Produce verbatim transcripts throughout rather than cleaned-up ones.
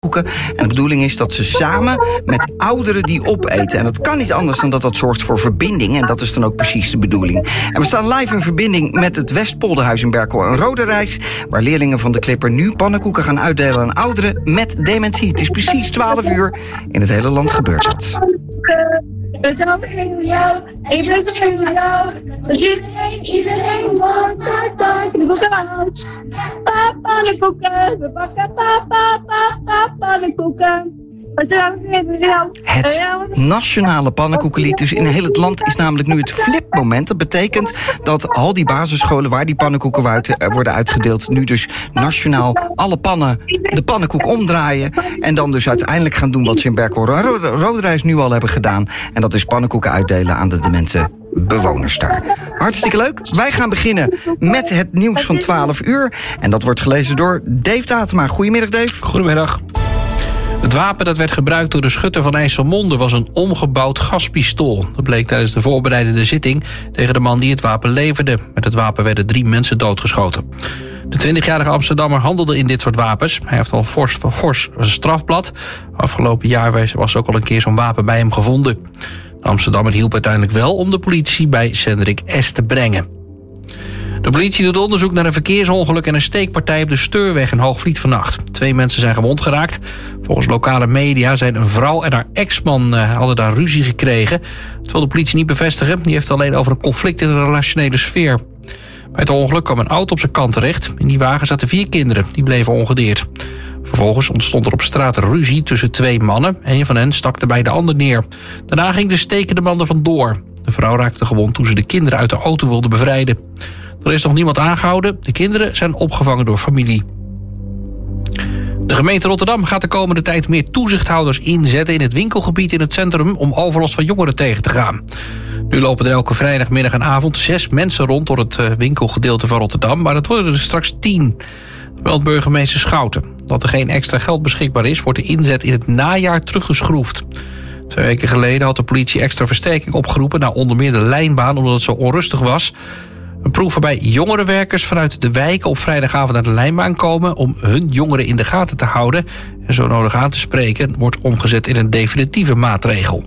pannenkoeken. En de bedoeling is dat ze samen met ouderen die opeten. En dat kan niet anders dan dat dat zorgt voor verbinding. En dat is dan ook precies de bedoeling. En we staan live in verbinding met het Westpolderhuis in Berkel en Roderijs, waar leerlingen van de Clipper nu pannenkoeken gaan uitdelen aan ouderen met dementie. Het is precies twaalf uur. In het hele land gebeurt dat. Ik ben ook in jou, ik ben ook in jou. Iedereen, iedereen want dat pannenkoeken uit. Pannenkoeken, we bakken pannenkoeken. Het nationale pannenkoekenlied dus in heel het land is namelijk nu het flipmoment. Dat betekent dat al die basisscholen waar die pannenkoeken worden uitgedeeld nu dus nationaal alle pannen, de pannenkoek omdraaien. En dan dus uiteindelijk gaan doen wat ze in Berkel en Roderijs nu al hebben gedaan. En dat is pannenkoeken uitdelen aan de demente bewoners daar. Hartstikke leuk. Wij gaan beginnen met het nieuws van twaalf uur. En dat wordt gelezen door Dave Datema. Goedemiddag, Dave. Goedemiddag. Het wapen dat werd gebruikt door de schutter van IJsselmonde was een omgebouwd gaspistool. Dat bleek tijdens de voorbereidende zitting tegen de man die het wapen leverde. Met het wapen werden drie mensen doodgeschoten. De twintigjarige Amsterdammer handelde in dit soort wapens. Hij heeft al fors, fors een strafblad. Afgelopen jaar was ook al een keer zo'n wapen bij hem gevonden. De Amsterdammer hielp uiteindelijk wel om de politie bij Cendrik S. te brengen. De politie doet onderzoek naar een verkeersongeluk en een steekpartij op de Steurweg in Hoogvliet vannacht. Twee mensen zijn gewond geraakt. Volgens lokale media zijn een vrouw en haar ex-man uh, hadden daar ruzie gekregen. Dat wil de politie niet bevestigen. Die heeft het alleen over een conflict in de relationele sfeer. Bij het ongeluk kwam een auto op zijn kant terecht. In die wagen zaten vier kinderen. Die bleven ongedeerd. Vervolgens ontstond er op straat ruzie tussen twee mannen. Een van hen stak erbij de ander neer. Daarna ging de stekende man er vandoor. De vrouw raakte gewond toen ze de kinderen uit de auto wilde bevrijden. Er is nog niemand aangehouden. De kinderen zijn opgevangen door familie. De gemeente Rotterdam gaat de komende tijd meer toezichthouders inzetten in het winkelgebied in het centrum om overlast van jongeren tegen te gaan. Nu lopen er elke vrijdagmiddag en avond zes mensen rond door het winkelgedeelte van Rotterdam, maar dat worden er straks tien. Meldt burgemeester Schouten. Dat er geen extra geld beschikbaar is, wordt de inzet in het najaar teruggeschroefd. Twee weken geleden had de politie extra versterking opgeroepen naar onder meer de lijnbaan omdat het zo onrustig was. Een proef waarbij jongerenwerkers vanuit de wijken op vrijdagavond naar de lijnbaan komen om hun jongeren in de gaten te houden en zo nodig aan te spreken, wordt omgezet in een definitieve maatregel.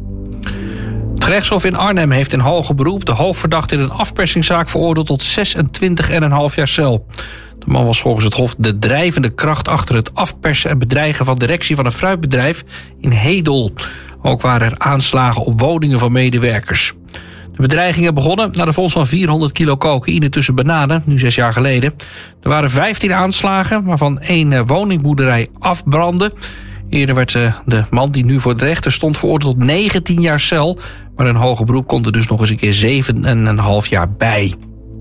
Het gerechtshof in Arnhem heeft in hoger beroep de hoofdverdachte in een afpersingszaak veroordeeld tot zesentwintig komma vijf jaar cel. De man was volgens het hof de drijvende kracht achter het afpersen en bedreigen van directie van een fruitbedrijf in Hedel. Ook waren er aanslagen op woningen van medewerkers. De bedreigingen begonnen na de vondst van vierhonderd kilo cocaïne tussen bananen, nu zes jaar geleden. Er waren vijftien aanslagen, waarvan één woningboerderij afbrandde. Eerder werd de man die nu voor de rechter stond veroordeeld tot negentien jaar cel. Maar een hoger beroep komt er dus nog eens een keer zeven komma vijf jaar bij.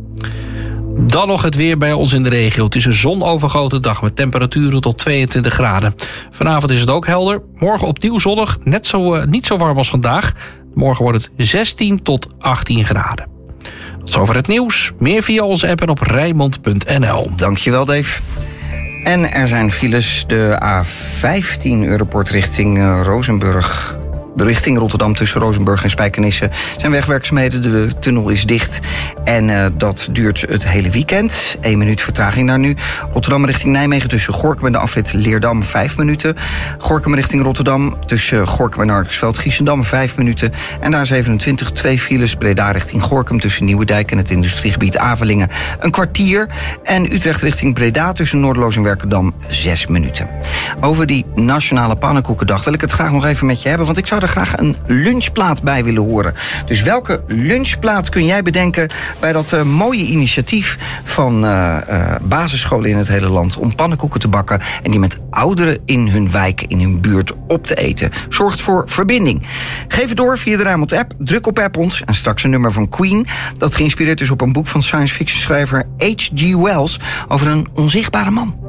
Dan nog het weer bij ons in de regio. Het is een zonovergoten dag met temperaturen tot tweeëntwintig graden. Vanavond is het ook helder. Morgen opnieuw zonnig, net zo, uh, niet zo warm als vandaag. Morgen wordt het zestien tot achttien graden. Tot zover het nieuws. Meer via onze app en op Rijnmond punt n l. Dankjewel, Dave. En er zijn files. De A vijftien Europort richting uh, Rozenburg. De richting Rotterdam tussen Rozenburg en Spijkenisse zijn wegwerkzaamheden. De tunnel is dicht en uh, dat duurt het hele weekend. Eén minuut vertraging daar nu. Rotterdam richting Nijmegen tussen Gorinchem en de afrit Leerdam vijf minuten. Gorinchem richting Rotterdam tussen Gorinchem en Hardingsveld Giessendam vijf minuten. En daar zevenentwintig, twee files. Breda richting Gorinchem tussen Nieuwedijk en het industriegebied Avelingen een kwartier. En Utrecht richting Breda tussen Noorderloos en Werkendam zes minuten. Over die nationale pannenkoekendag wil ik het graag nog even met je hebben, want ik zou er graag een lunchplaat bij willen horen. Dus welke lunchplaat kun jij bedenken bij dat uh, mooie initiatief van uh, uh, basisscholen in het hele land om pannenkoeken te bakken en die met ouderen in hun wijk, in hun buurt op te eten? Zorgt voor verbinding. Geef het door via de Rijnmond app, druk op app ons en straks een nummer van Queen dat geïnspireerd is op een boek van science fiction schrijver H G Wells over een onzichtbare man.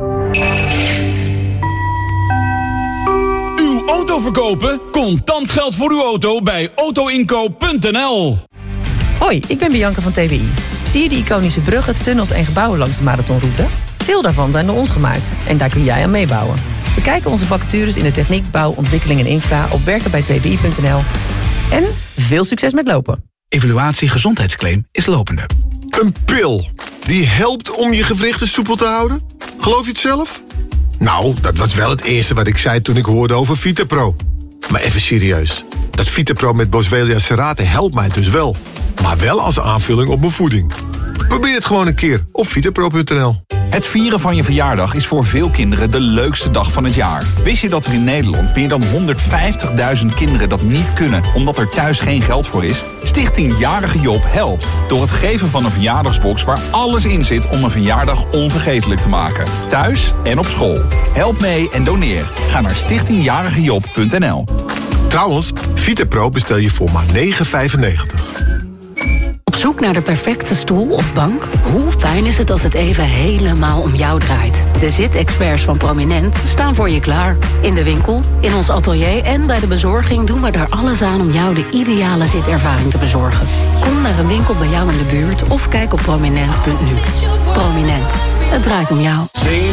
Auto verkopen? Contant geld voor uw auto bij auto inkoop punt n l. Hoi, ik ben Bianca van T W I. Zie je die iconische bruggen, tunnels en gebouwen langs de marathonroute? Veel daarvan zijn door ons gemaakt en daar kun jij aan meebouwen. Bekijk onze vacatures in de techniek, bouw, ontwikkeling en infra op werken bij t w i punt n l. En veel succes met lopen. Evaluatie gezondheidsclaim is lopende. Een pil die helpt om je gewrichten soepel te houden? Geloof je het zelf? Nou, dat was wel het eerste wat ik zei toen ik hoorde over Vitapro. Maar even serieus. Dat Vitapro met Boswellia serrate helpt mij dus wel. Maar wel als aanvulling op mijn voeding. Probeer het gewoon een keer op vitapro punt n l. Het vieren van je verjaardag is voor veel kinderen de leukste dag van het jaar. Wist je dat er in Nederland meer dan honderdvijftigduizend kinderen dat niet kunnen omdat er thuis geen geld voor is? Stichting Jarige Job helpt door het geven van een verjaardagsbox waar alles in zit om een verjaardag onvergetelijk te maken. Thuis en op school. Help mee en doneer. Ga naar stichting jarige job punt n l. Trouwens, Vitapro bestel je voor maar negen vijfennegentig. Op zoek naar de perfecte stoel of bank? Hoe fijn is het als het even helemaal om jou draait? De zitexperts van Prominent staan voor je klaar. In de winkel, in ons atelier en bij de bezorging doen we er alles aan om jou de ideale zitervaring te bezorgen. Kom naar een winkel bij jou in de buurt of kijk op prominent punt n u. Prominent, het draait om jou.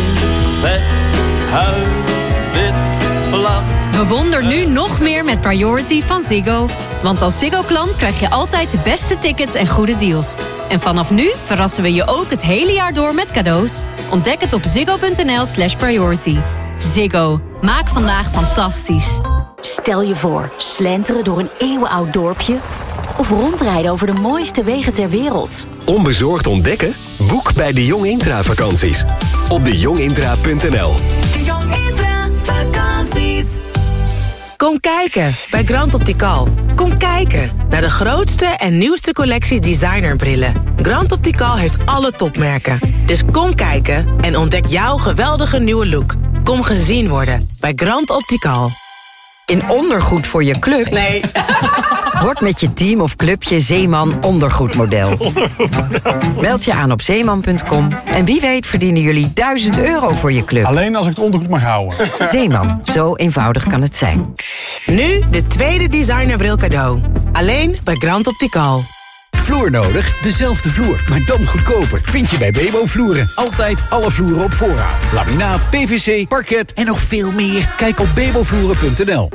Bewonder nu nog meer met Priority van Ziggo. Want als Ziggo-klant krijg je altijd de beste tickets en goede deals. En vanaf nu verrassen we je ook het hele jaar door met cadeaus. Ontdek het op ziggo punt n l slash priority. Ziggo. Maak vandaag fantastisch. Stel je voor, slenteren door een eeuwenoud dorpje of rondrijden over de mooiste wegen ter wereld. Onbezorgd ontdekken? Boek bij de Jong Intra vakanties. Op de jong intra punt n l. De Jong Intra vakanties. Kom kijken bij Grand Optical. Kom kijken naar de grootste en nieuwste collectie designerbrillen. Grand Optical heeft alle topmerken. Dus kom kijken en ontdek jouw geweldige nieuwe look. Kom gezien worden bij Grand Optical. In ondergoed voor je club? Nee. Word met je team of clubje Zeeman ondergoedmodel. Meld je aan op zeeman punt com en wie weet verdienen jullie duizend euro voor je club. Alleen als ik het ondergoed mag houden. Zeeman, zo eenvoudig kan het zijn. Nu de tweede designerbril cadeau. Alleen bij Grand Optical. Vloer nodig? Dezelfde vloer, maar dan goedkoper. Vind je bij Bebo Vloeren. Altijd alle vloeren op voorraad. Laminaat, P V C, parket en nog veel meer. Kijk op bebo vloeren punt n l.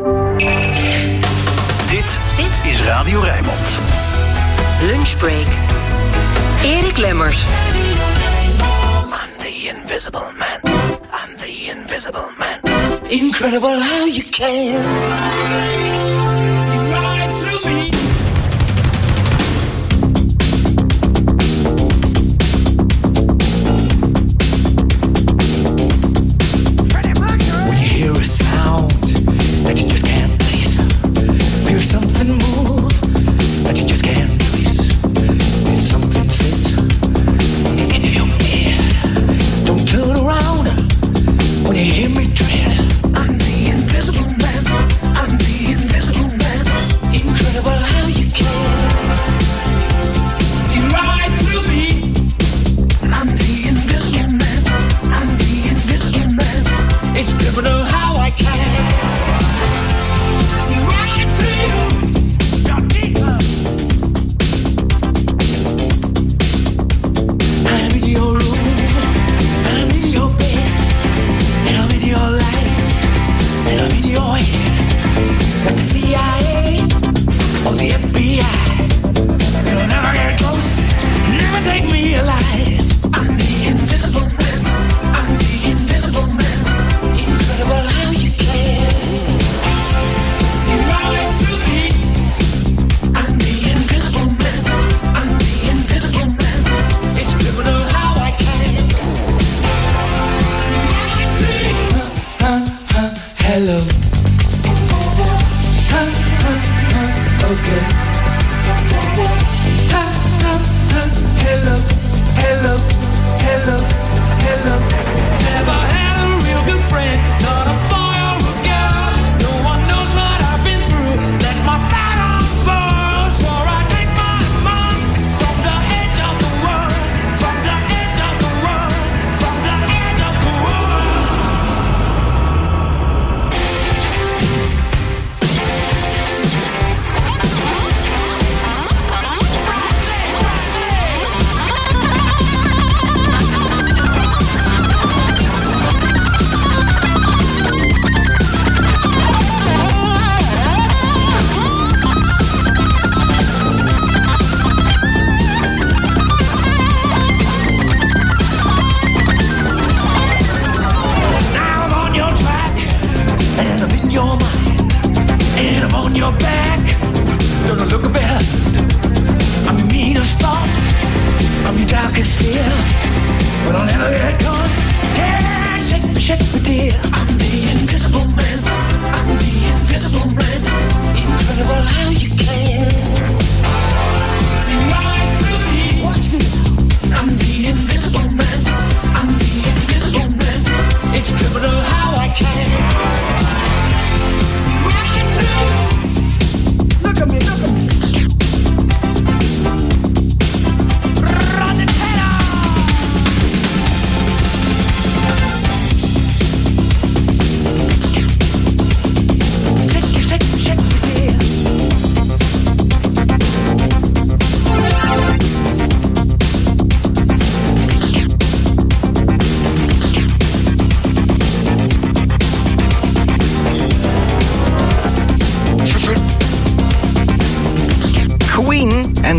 Dit, dit is Radio Rijnmond. Lunchbreak. Erik Lemmers. I'm the invisible man. I'm the invisible man. Incredible how you can see right through me. When you hear a sound that you just can't place, feel something move that you just can't trace. There's something sits in your head. Don't turn around when you hear me tread. I'm the invisible man. I'm the invisible man. Incredible how you can see right through me. I'm the invisible man. I'm the invisible man. It's criminal how I can see right through you. I'm in your room, I'm in your bed, and I'm in your life, and I'm in your head. Like the C I A or the F B I, you'll never get close, never take me alive. I'm the invisible man, I'm the invisible man. Incredible how you can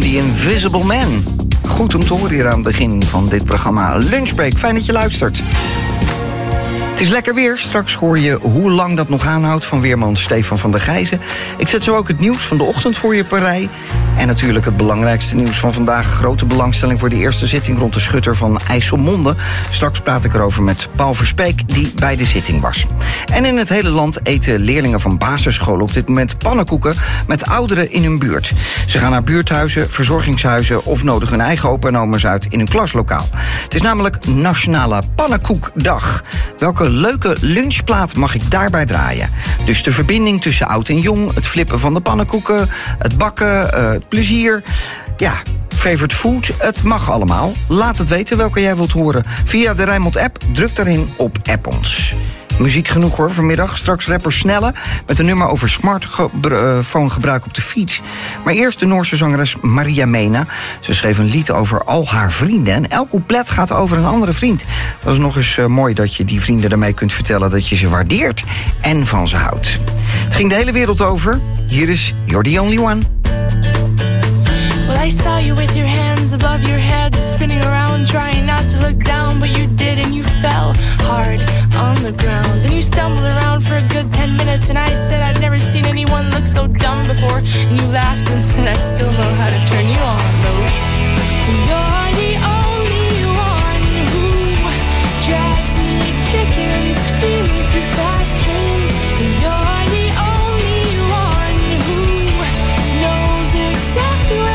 The Invisible Man. Goed om te horen hier aan het begin van dit programma Lunchbreak. Fijn dat je luistert. Het is lekker weer. Straks hoor je hoe lang dat nog aanhoudt van weerman Stefan van der Gijzen. Ik zet zo ook het nieuws van de ochtend voor je op een rij. En natuurlijk het belangrijkste nieuws van vandaag. Grote belangstelling voor de eerste zitting rond de schutter van IJsselmonde. Straks praat ik erover met Paul Verspeek, die bij de zitting was. En in het hele land eten leerlingen van basisscholen op dit moment pannenkoeken met ouderen in hun buurt. Ze gaan naar buurthuizen, verzorgingshuizen of nodigen hun eigen opa en oma's uit in een klaslokaal. Het is namelijk Nationale Pannenkoekdag. Welke leuke lunchplaat mag ik daarbij draaien? Dus de verbinding tussen oud en jong, het flippen van de pannenkoeken, het bakken, uh, het plezier. Ja, favorite food, het mag allemaal. Laat het weten welke jij wilt horen. Via de Rijnmond-app, druk daarin op App ons. Muziek genoeg hoor, vanmiddag. Straks rapper Snelle met een nummer over smartphonegebruik op de fiets. Maar eerst de Noorse zangeres Maria Mena. Ze schreef een lied over al haar vrienden. En elk couplet gaat over een andere vriend. Dat is nog eens uh, mooi dat je die vrienden daarmee kunt vertellen dat je ze waardeert en van ze houdt. Het ging de hele wereld over. Hier is You're the Only One. Well, I saw you with your hands above your head, spinning around, trying not to look down, but you did and you fell hard on the ground. Then you stumbled around for a good ten minutes, and I said I'd never seen anyone look so dumb before, and you laughed and said I still know how to turn you on, though. You're the only one who drags me kicking and screaming through fast dreams, and you're the only one who knows exactly what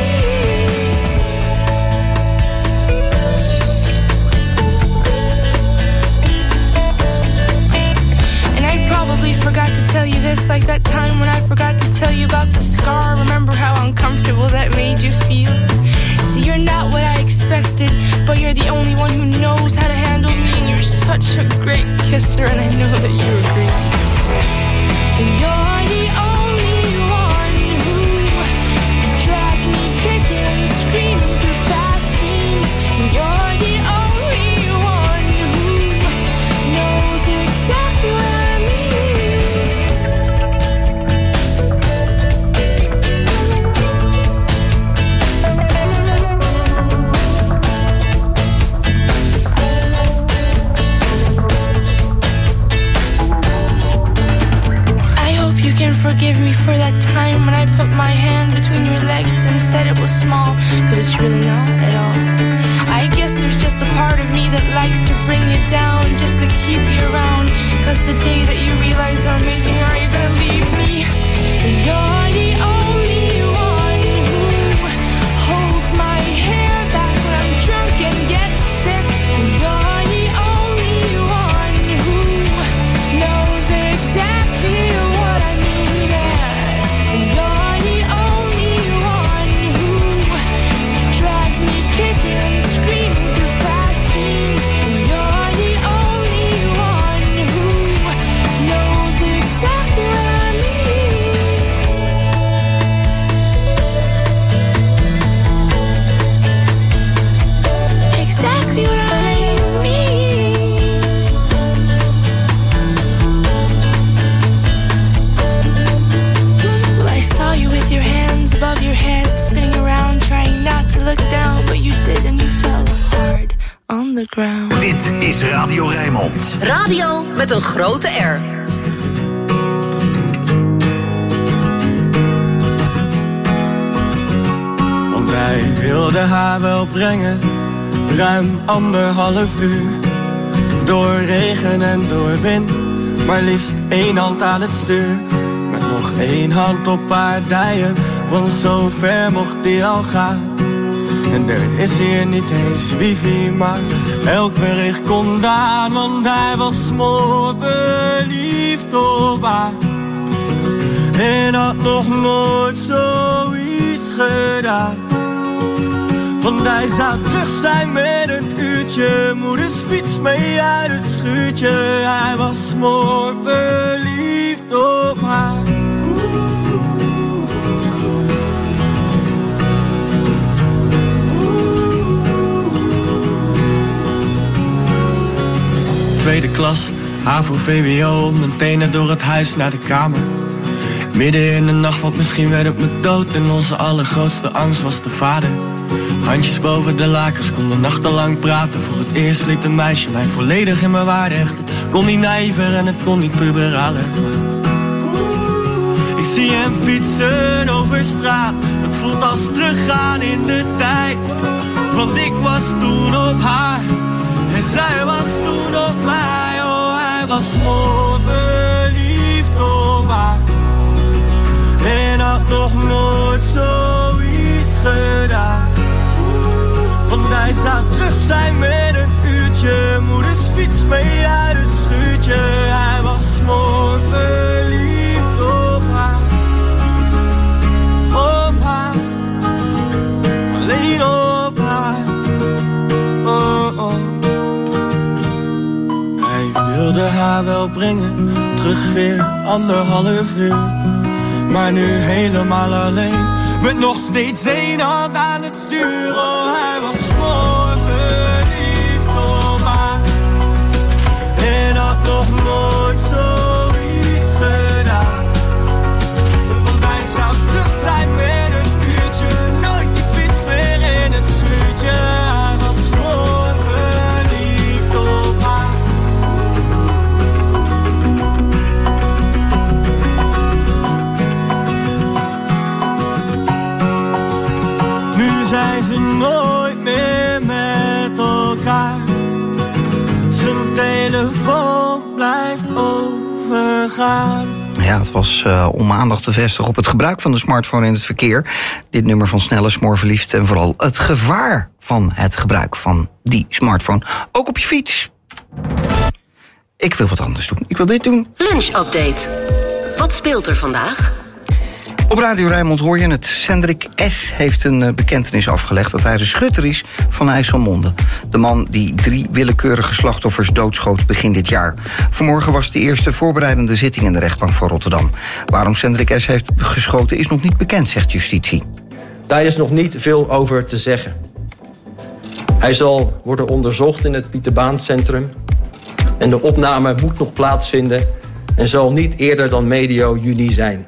forgot to tell you this, like that time when I forgot to tell you about the scar. Remember how uncomfortable that made you feel? See, you're not what I expected, but you're the only one who knows how to handle me, and you're such a great kisser, and I know that you agree. And you're the only one who drags me kicking and screaming through fast dreams, and you're the only one who knows exactly what I mean. Forgive me for that time when I put my hand between your legs and said it was small, cause it's really not at all. I guess there's just a part of me that likes to bring you down, just to keep you around, cause the day that you realize how amazing you are, you're gonna leave me. And you're the only one who holds my hair back when I'm drunk and get sick. And you're the only one who knows exactly what I mean. Above your head, spinning around, trying not to look down, but you did and you fell hard on the ground. Dit is Radio Rijnmond. Radio met een grote R. Want wij wilden haar wel brengen, ruim anderhalf uur. Door regen en door wind, maar liefst één hand aan het stuur. Met nog één hand op haar dijen, want zo ver mocht die al gaan. En er is hier niet eens wifi, maar elk bericht komt aan. Want hij was smoor verliefd op haar en had nog nooit zoiets gedaan. Want hij zou terug zijn met een uurtje, moeders fiets mee uit het schuurtje. Hij was smoor verliefd op haar. Tweede klas, HAVO, V W O, mijn tenen door het huis naar de kamer. Midden in de nacht, want misschien werd het me dood. En onze allergrootste angst was de vader. Handjes boven de lakens, konden nachtenlang praten. Voor het eerst liet een meisje mij volledig in mijn waarde hechten. Het kon niet naïver en het kon niet puberaler. Ik zie hem fietsen over straat. Het voelt als teruggaan in de tijd. Want ik was toen op haar en zij was toen op mij. Oh, hij was zo verliefd op haar en had nog nooit zoiets gedaan. Want hij zou terug zijn met een uurtje. Moeders fiets mee uit het schuurtje. Hij was mooi verliefd op haar. Op haar. Alleen op haar. Oh, oh. Hij wilde haar wel brengen. Terug weer anderhalf uur. Maar nu helemaal alleen. Met nog steeds één hand aan het stuur. Oh, hij was mooi verliefd op haar. En had nog nooit zoiets gedaan. Want hij zou terug zijn met een uurtje. Nooit die fiets meer in het schuurtje. Hij was mooi verliefd op haar. Nu zijn ze nooit meer met elkaar. Zijn telefoon blijft overgaan. Ja, het was uh, om aandacht te vestigen op het gebruik van de smartphone in het verkeer. Dit nummer van Snelle, Smoorverliefd en vooral het gevaar van het gebruik van die smartphone. Ook op je fiets. Ik wil wat anders doen. Ik wil dit doen. Lunch-update. Wat speelt er vandaag? Op Radio Rijnmond hoor je het. Cendrik S. heeft een bekentenis afgelegd dat hij de schutter is van IJsselmonde. De man die drie willekeurige slachtoffers doodschoot begin dit jaar. Vanmorgen was de eerste voorbereidende zitting in de rechtbank van Rotterdam. Waarom Cendrik S. heeft geschoten is nog niet bekend, zegt justitie. Daar is nog niet veel over te zeggen. Hij zal worden onderzocht in het Pieterbaancentrum. En de opname moet nog plaatsvinden en zal niet eerder dan medio juni zijn.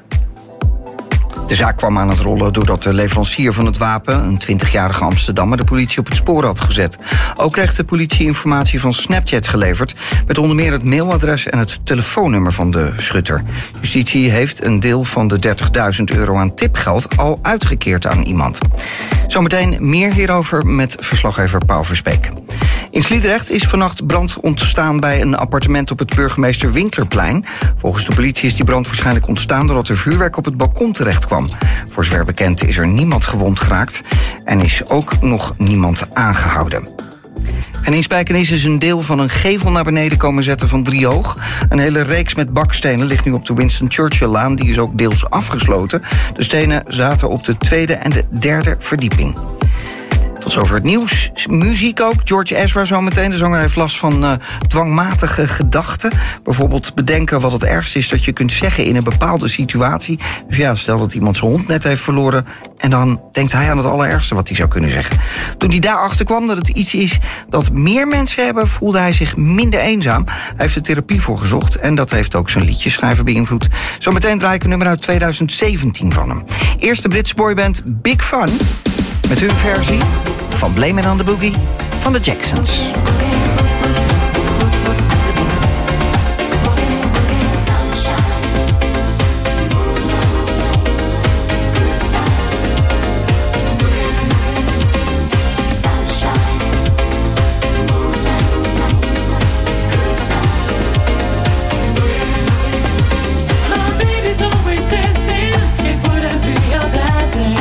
De zaak kwam aan het rollen doordat de leverancier van het wapen, een twintigjarige Amsterdammer, de politie op het spoor had gezet. Ook kreeg de politie informatie van Snapchat geleverd, met onder meer het mailadres en het telefoonnummer van de schutter. Justitie heeft een deel van de dertigduizend euro aan tipgeld al uitgekeerd aan iemand. Zometeen meer hierover met verslaggever Paul Verspeek. In Sliedrecht is vannacht brand ontstaan bij een appartement op het Burgemeester Winklerplein. Volgens de politie is die brand waarschijnlijk ontstaan doordat er vuurwerk op het balkon terecht kwam. Voor zover bekend is er niemand gewond geraakt en is ook nog niemand aangehouden. En in Spijkenisse is een deel van een gevel naar beneden komen zetten van drie hoog. Een hele reeks met bakstenen ligt nu op de Winston Churchill-laan. Die is ook deels afgesloten. De stenen zaten op de tweede en de derde verdieping. Tot zover het nieuws. Muziek ook. George Ezra zometeen. De zanger heeft last van uh, dwangmatige gedachten. Bijvoorbeeld bedenken wat het ergste is dat je kunt zeggen in een bepaalde situatie. Dus ja, stel dat iemand zijn hond net heeft verloren en dan denkt hij aan het allerergste wat hij zou kunnen zeggen. Toen hij daarachter kwam dat het iets is dat meer mensen hebben, voelde hij zich minder eenzaam. Hij heeft er therapie voor gezocht en dat heeft ook zijn liedjeschrijver beïnvloed. Zometeen draai ik een nummer uit tweeduizend zeventien van hem. Eerst de Britse boyband Big Fun met hun versie van Blame It on the Boogie van de Jacksons.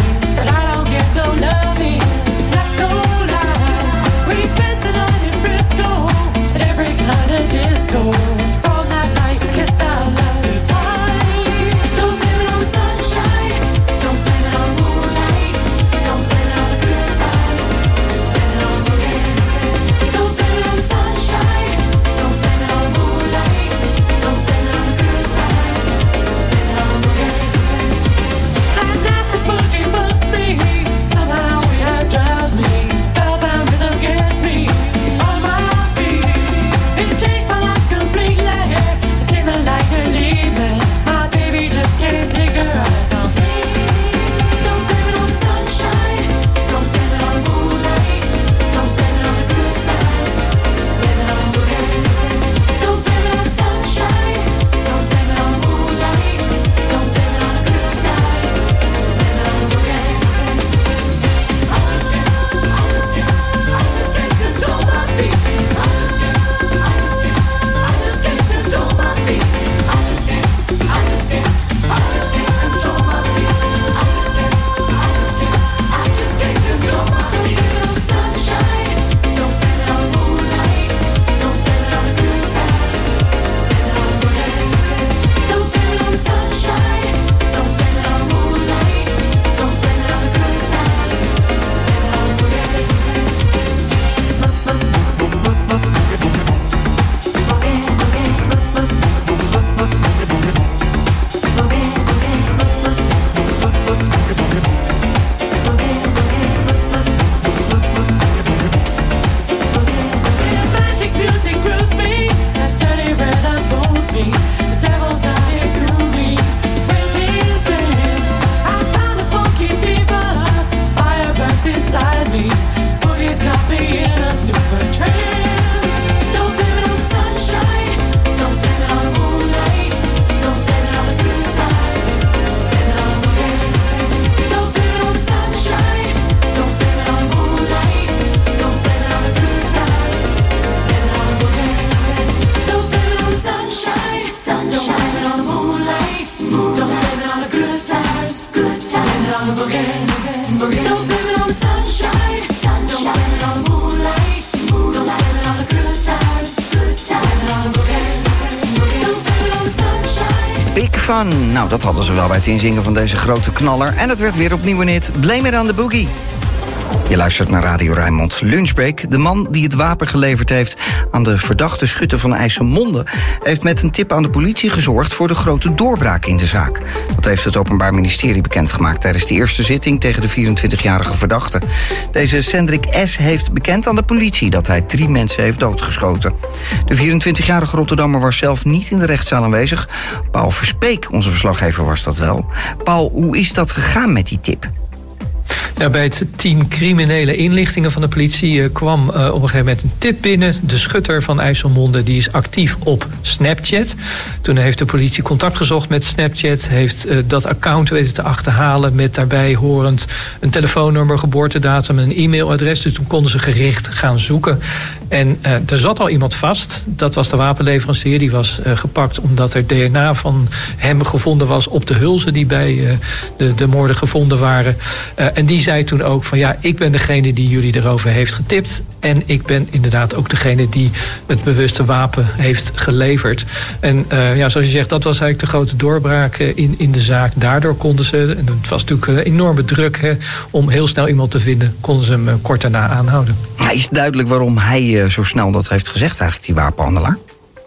Prison Big Fun. Nou, dat hadden ze wel bij het inzingen van deze grote knaller. En het werd weer opnieuw een hit. Blame it on the boogie. Je luistert naar Radio Rijnmond. Lunchbreak. De man die het wapen geleverd heeft aan de verdachte schutter van IJsselmonde heeft met een tip aan de politie gezorgd voor de grote doorbraak in de zaak. Dat heeft het Openbaar Ministerie bekendgemaakt tijdens de eerste zitting tegen de vierentwintigjarige verdachte. Deze Cendrik S. heeft bekend aan de politie dat hij drie mensen heeft doodgeschoten. De vierentwintigjarige Rotterdammer was zelf niet in de rechtszaal aanwezig. Paul Verspeek, onze verslaggever, was dat wel. Paul, hoe is dat gegaan met die tip? Ja, bij het team criminele inlichtingen van de politie uh, kwam uh, op een gegeven moment een tip binnen. De schutter van IJsselmonde die is actief op Snapchat. Toen heeft de politie contact gezocht met Snapchat. Heeft uh, dat account weten te achterhalen met daarbij horend een telefoonnummer, geboortedatum en een e-mailadres. Dus toen konden ze gericht gaan zoeken. En uh, er zat al iemand vast. Dat was de wapenleverancier. Die was uh, gepakt omdat er D N A van hem gevonden was op de hulzen die bij uh, de, de moorden gevonden waren. Uh, en die zei toen ook van ja, ik ben degene die jullie erover heeft getipt. En ik ben inderdaad ook degene die het bewuste wapen heeft geleverd. En uh, ja, zoals je zegt, dat was eigenlijk de grote doorbraak uh, in, in de zaak. Daardoor konden ze, en het was natuurlijk een enorme druk hè, om heel snel iemand te vinden, konden ze hem uh, kort daarna aanhouden. Maar is het duidelijk waarom hij uh, zo snel dat heeft gezegd eigenlijk, die wapenhandelaar?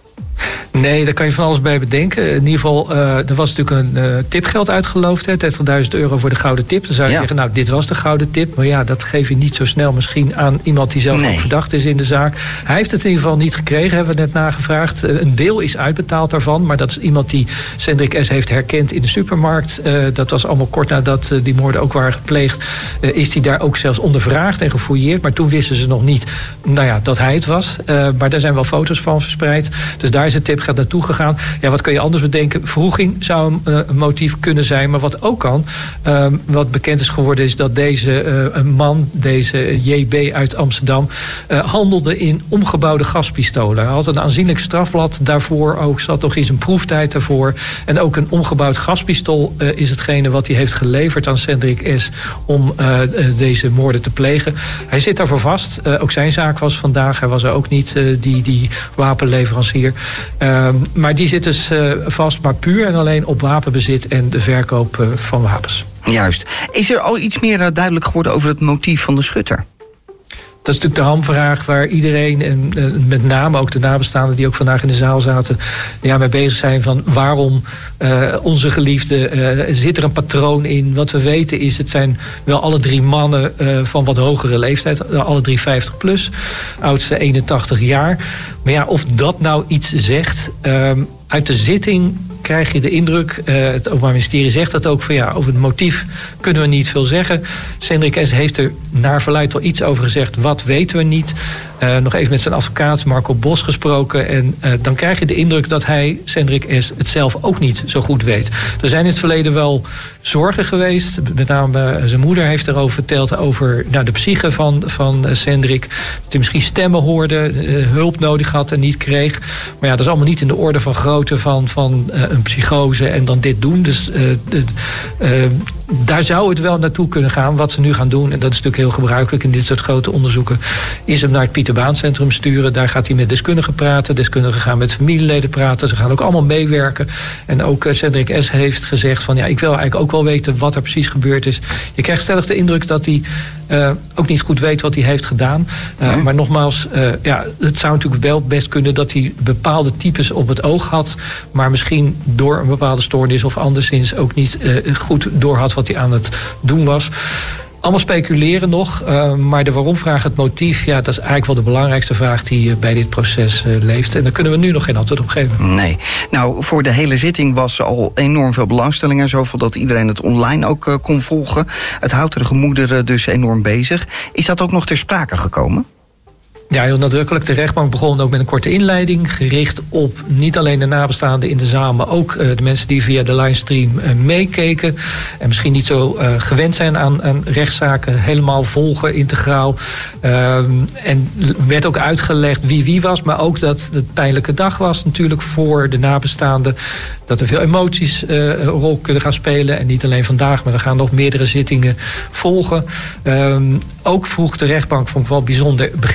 Nee, daar kan je van alles bij bedenken. In ieder geval, uh, er was natuurlijk een uh, tipgeld uitgeloofd. dertigduizend euro voor de gouden tip. Dan zou je ja. zeggen, nou, dit was de gouden tip. Maar ja, dat geef je niet zo snel misschien aan iemand die zelf nee. ook verdacht is in de zaak. Hij heeft het in ieder geval niet gekregen, hebben we net nagevraagd. Uh, een deel is uitbetaald daarvan. Maar dat is iemand die Cendrik S. heeft herkend in de supermarkt. Uh, dat was allemaal kort nadat uh, die moorden ook waren gepleegd. Uh, is die daar ook zelfs ondervraagd en gefouilleerd. Maar toen wisten ze nog niet nou ja, dat hij het was. Uh, maar daar zijn wel foto's van verspreid. Dus daar is het tip gaat naartoe gegaan. Ja, wat kun je anders bedenken? Vroeging zou een, uh, een motief kunnen zijn. Maar wat ook kan, uh, wat bekend is geworden, is dat deze uh, een man, deze J B uit Amsterdam, uh, handelde in omgebouwde gaspistolen. Hij had een aanzienlijk strafblad daarvoor ook. Zat nog eens een proeftijd daarvoor. En ook een omgebouwd gaspistool uh, is hetgene wat hij heeft geleverd aan Cendrik S. om uh, uh, deze moorden te plegen. Hij zit daarvoor vast. Uh, ook zijn zaak was vandaag. Hij was er ook niet, uh, die, die wapenleverancier. Uh, maar die zit dus uh, vast, maar puur en alleen op wapenbezit en de verkoop uh, van wapens. Juist. Is er al iets meer duidelijk geworden over het motief van de schutter? Dat is natuurlijk de hamvraag waar iedereen, en met name ook de nabestaanden die ook vandaag in de zaal zaten, ja, mee bezig zijn van waarom uh, onze geliefde, uh, zit er een patroon in? Wat we weten is, het zijn wel alle drie mannen uh, van wat hogere leeftijd, alle drie vijftig plus, oudste eenentachtig jaar. Maar ja, of dat nou iets zegt, uh, uit de zitting krijg je de indruk, uh, het Openbaar Ministerie zegt dat ook, van ja, over het motief kunnen we niet veel zeggen. Cendrik S. heeft er naar verluidt wel iets over gezegd, wat weten we niet. Uh, nog even met zijn advocaat Marco Bos gesproken. En uh, dan krijg je de indruk dat hij, Cendrik S., het zelf ook niet zo goed weet. Er zijn in het verleden wel zorgen geweest. Met name uh, zijn moeder heeft erover verteld, over nou, de psyche van, van uh, Cendrik. Dat hij misschien stemmen hoorde, uh, hulp nodig had en niet kreeg. Maar ja, dat is allemaal niet in de orde van grootte van, van uh, een psychose en dan dit doen. Dus uh, de, uh, daar zou het wel naartoe kunnen gaan. Wat ze nu gaan doen, en dat is natuurlijk heel gebruikelijk in dit soort grote onderzoeken, is hem naar het Pieter Baan Centrum sturen. Daar gaat hij met deskundigen praten. Deskundigen gaan met familieleden praten. Ze gaan ook allemaal meewerken. En ook uh, Cendrik S. heeft gezegd van ja, ik wil eigenlijk ook wel weten wat er precies gebeurd is. Je krijgt stellig de indruk dat hij uh, ook niet goed weet wat hij heeft gedaan. Uh, nee. Maar nogmaals, uh, ja, het zou natuurlijk wel best kunnen dat hij bepaalde types op het oog had, maar misschien door een bepaalde stoornis of anderszins ook niet uh, goed door had wat hij aan het doen was. Allemaal speculeren nog, uh, maar de waarom-vraag, het motief, ja, dat is eigenlijk wel de belangrijkste vraag die uh, bij dit proces uh, leeft. En daar kunnen we nu nog geen antwoord op geven. Nee. Nou, voor de hele zitting was al enorm veel belangstelling en zoveel dat iedereen het online ook uh, kon volgen. Het houdt de gemoederen dus enorm bezig. Is dat ook nog ter sprake gekomen? Ja, heel nadrukkelijk. De rechtbank begon ook met een korte inleiding, gericht op niet alleen de nabestaanden in de zaal, maar ook uh, de mensen die via de livestream uh, meekeken en misschien niet zo uh, gewend zijn aan, aan rechtszaken, helemaal volgen, integraal. Uh, en werd ook uitgelegd wie wie was, maar ook dat het pijnlijke dag was natuurlijk voor de nabestaanden. Dat er veel emoties uh, een rol kunnen gaan spelen. En niet alleen vandaag, maar er gaan nog meerdere zittingen volgen. Um, ook vroeg de rechtbank, vond ik wel bijzonder, begrip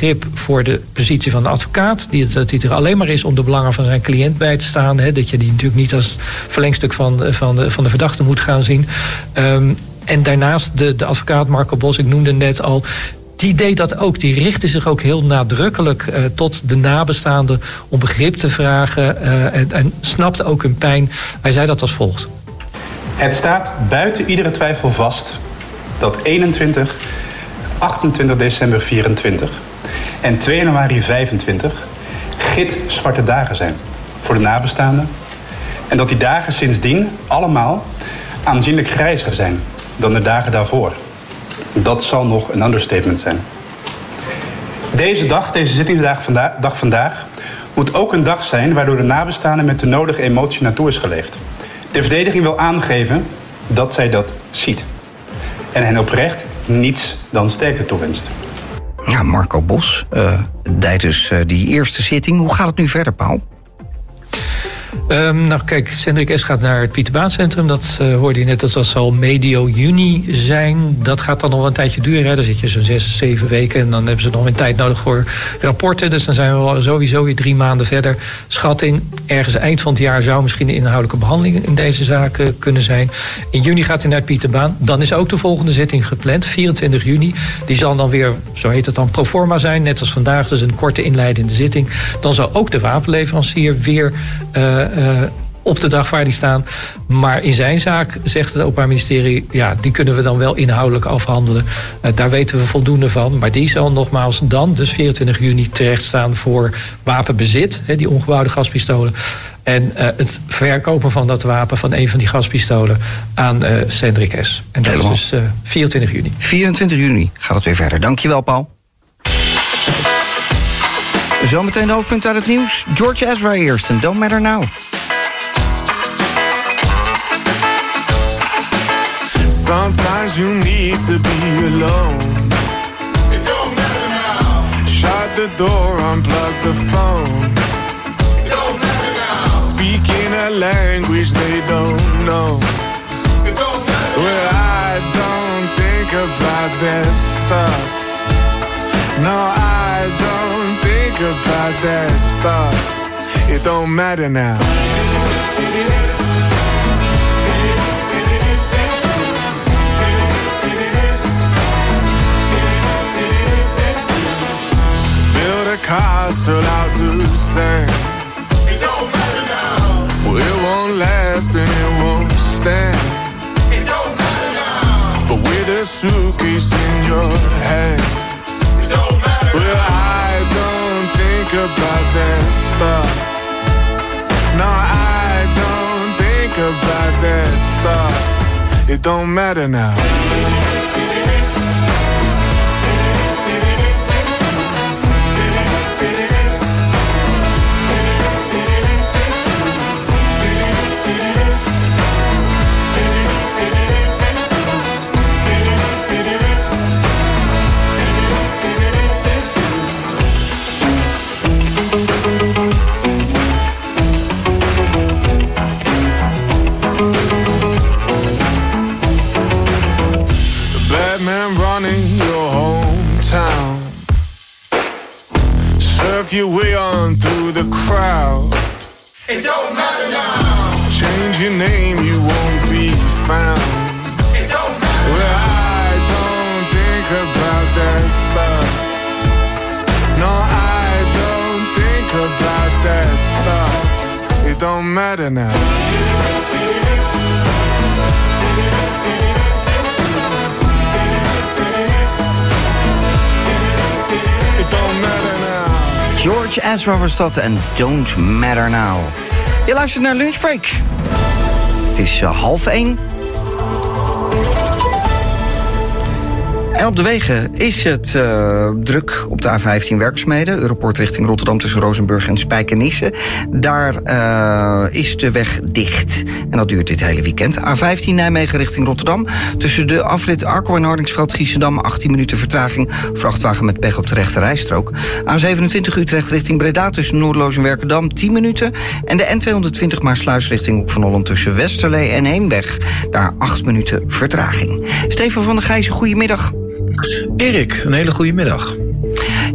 voor de positie van de advocaat. Die, dat die er alleen maar is om de belangen van zijn cliënt bij te staan. Hè, dat je die natuurlijk niet als verlengstuk van, van, de, van de verdachte moet gaan zien. Um, en daarnaast de, de advocaat Marco Bos, ik noemde net al, die deed dat ook. Die richtte zich ook heel nadrukkelijk uh, tot de nabestaanden om begrip te vragen uh, en, en snapte ook hun pijn. Hij zei dat als volgt. Het staat buiten iedere twijfel vast dat eenentwintig, achtentwintig december vierentwintig en twee januari vijfentwintig gitzwarte dagen zijn voor de nabestaanden. En dat die dagen sindsdien allemaal aanzienlijk grijzer zijn dan de dagen daarvoor. Dat zal nog een understatement zijn. Deze dag, deze zittingsdag vanda- dag vandaag, moet ook een dag zijn waardoor de nabestaanden met de nodige emotie naartoe is geleefd. De verdediging wil aangeven dat zij dat ziet. En hen oprecht niets dan sterkte toewenst. Ja, Marco Bos, uh, tijdens uh, die eerste zitting. Hoe gaat het nu verder, Paul? Um, nou kijk, Cendrik S. gaat naar het Pieter Baan Centrum. Dat uh, hoorde je net, dat, dat zal medio juni zijn. Dat gaat dan nog wel een tijdje duren. Hè. Dan zit je zo'n zes, zeven weken en dan hebben ze nog een tijd nodig voor rapporten. Dus dan zijn we wel sowieso weer drie maanden verder. Schatting, ergens eind van het jaar zou misschien een inhoudelijke behandeling in deze zaak uh, kunnen zijn. In juni gaat hij naar het Pieter Baan. Dan is ook de volgende zitting gepland, vierentwintig juni. Die zal dan weer, zo heet het dan, pro forma zijn. Net als vandaag, dus een korte inleidende zitting. Dan zal ook de wapenleverancier weer Uh, Uh, op de dag waar die staan. Maar in zijn zaak zegt het Openbaar Ministerie, ja, die kunnen we dan wel inhoudelijk afhandelen. Uh, daar weten we voldoende van. Maar die zal nogmaals dan, dus vierentwintig juni, terechtstaan voor wapenbezit. Hè, die ongebouwde gaspistolen. En uh, het verkopen van dat wapen van een van die gaspistolen aan uh, Cendrik S. En dat Helemaal. is dus uh, vierentwintig juni. vierentwintig juni gaat het weer verder. Dankjewel, Paul. Zometeen de hoofdpunt uit het nieuws. George Ezra eerst en Don't Matter Now. Sometimes you need to be alone. It don't matter now. Shut the door, unplug the phone. It don't matter now. Speaking a language they don't know. It don't matter now. Well, I don't think about that stuff. No, I don't think about that stuff. It don't matter now. Build a castle out to sand. It don't matter now. Well, it won't last and it won't stand. It don't matter now. But with a suitcase in your hand. Well, I don't think about that stuff. No, I don't think about that stuff. It don't matter now. Your way on through the crowd. It don't matter now. Change your name, you won't be found. It don't matter. Well, I don't think about that stuff. No, I don't think about that stuff. It don't matter now. It don't matter now. George Ezra was dat en Don't Matter Now. Je luistert naar Lunchbreak. Het is uh, half één. En op de wegen is het uh, druk op de A vijftien werkzaamheden. Europort richting Rotterdam tussen Rozenburg en Spijkenisse. Daar uh, is de weg dicht. En dat duurt dit hele weekend. A vijftien Nijmegen richting Rotterdam. Tussen de afrit Arkel en Hardingsveld Giessendam achttien minuten vertraging. Vrachtwagen met pech op de rechte rijstrook. A zevenentwintig Utrecht richting Breda tussen Noordloos en Werkendam tien minuten. En de N tweehonderdtwintig Maarsluis richting Hoek van Holland tussen Westerlee en Heemweg. Daar acht minuten vertraging. Steven van der Gijzen, goedemiddag. Erik, een hele goede middag.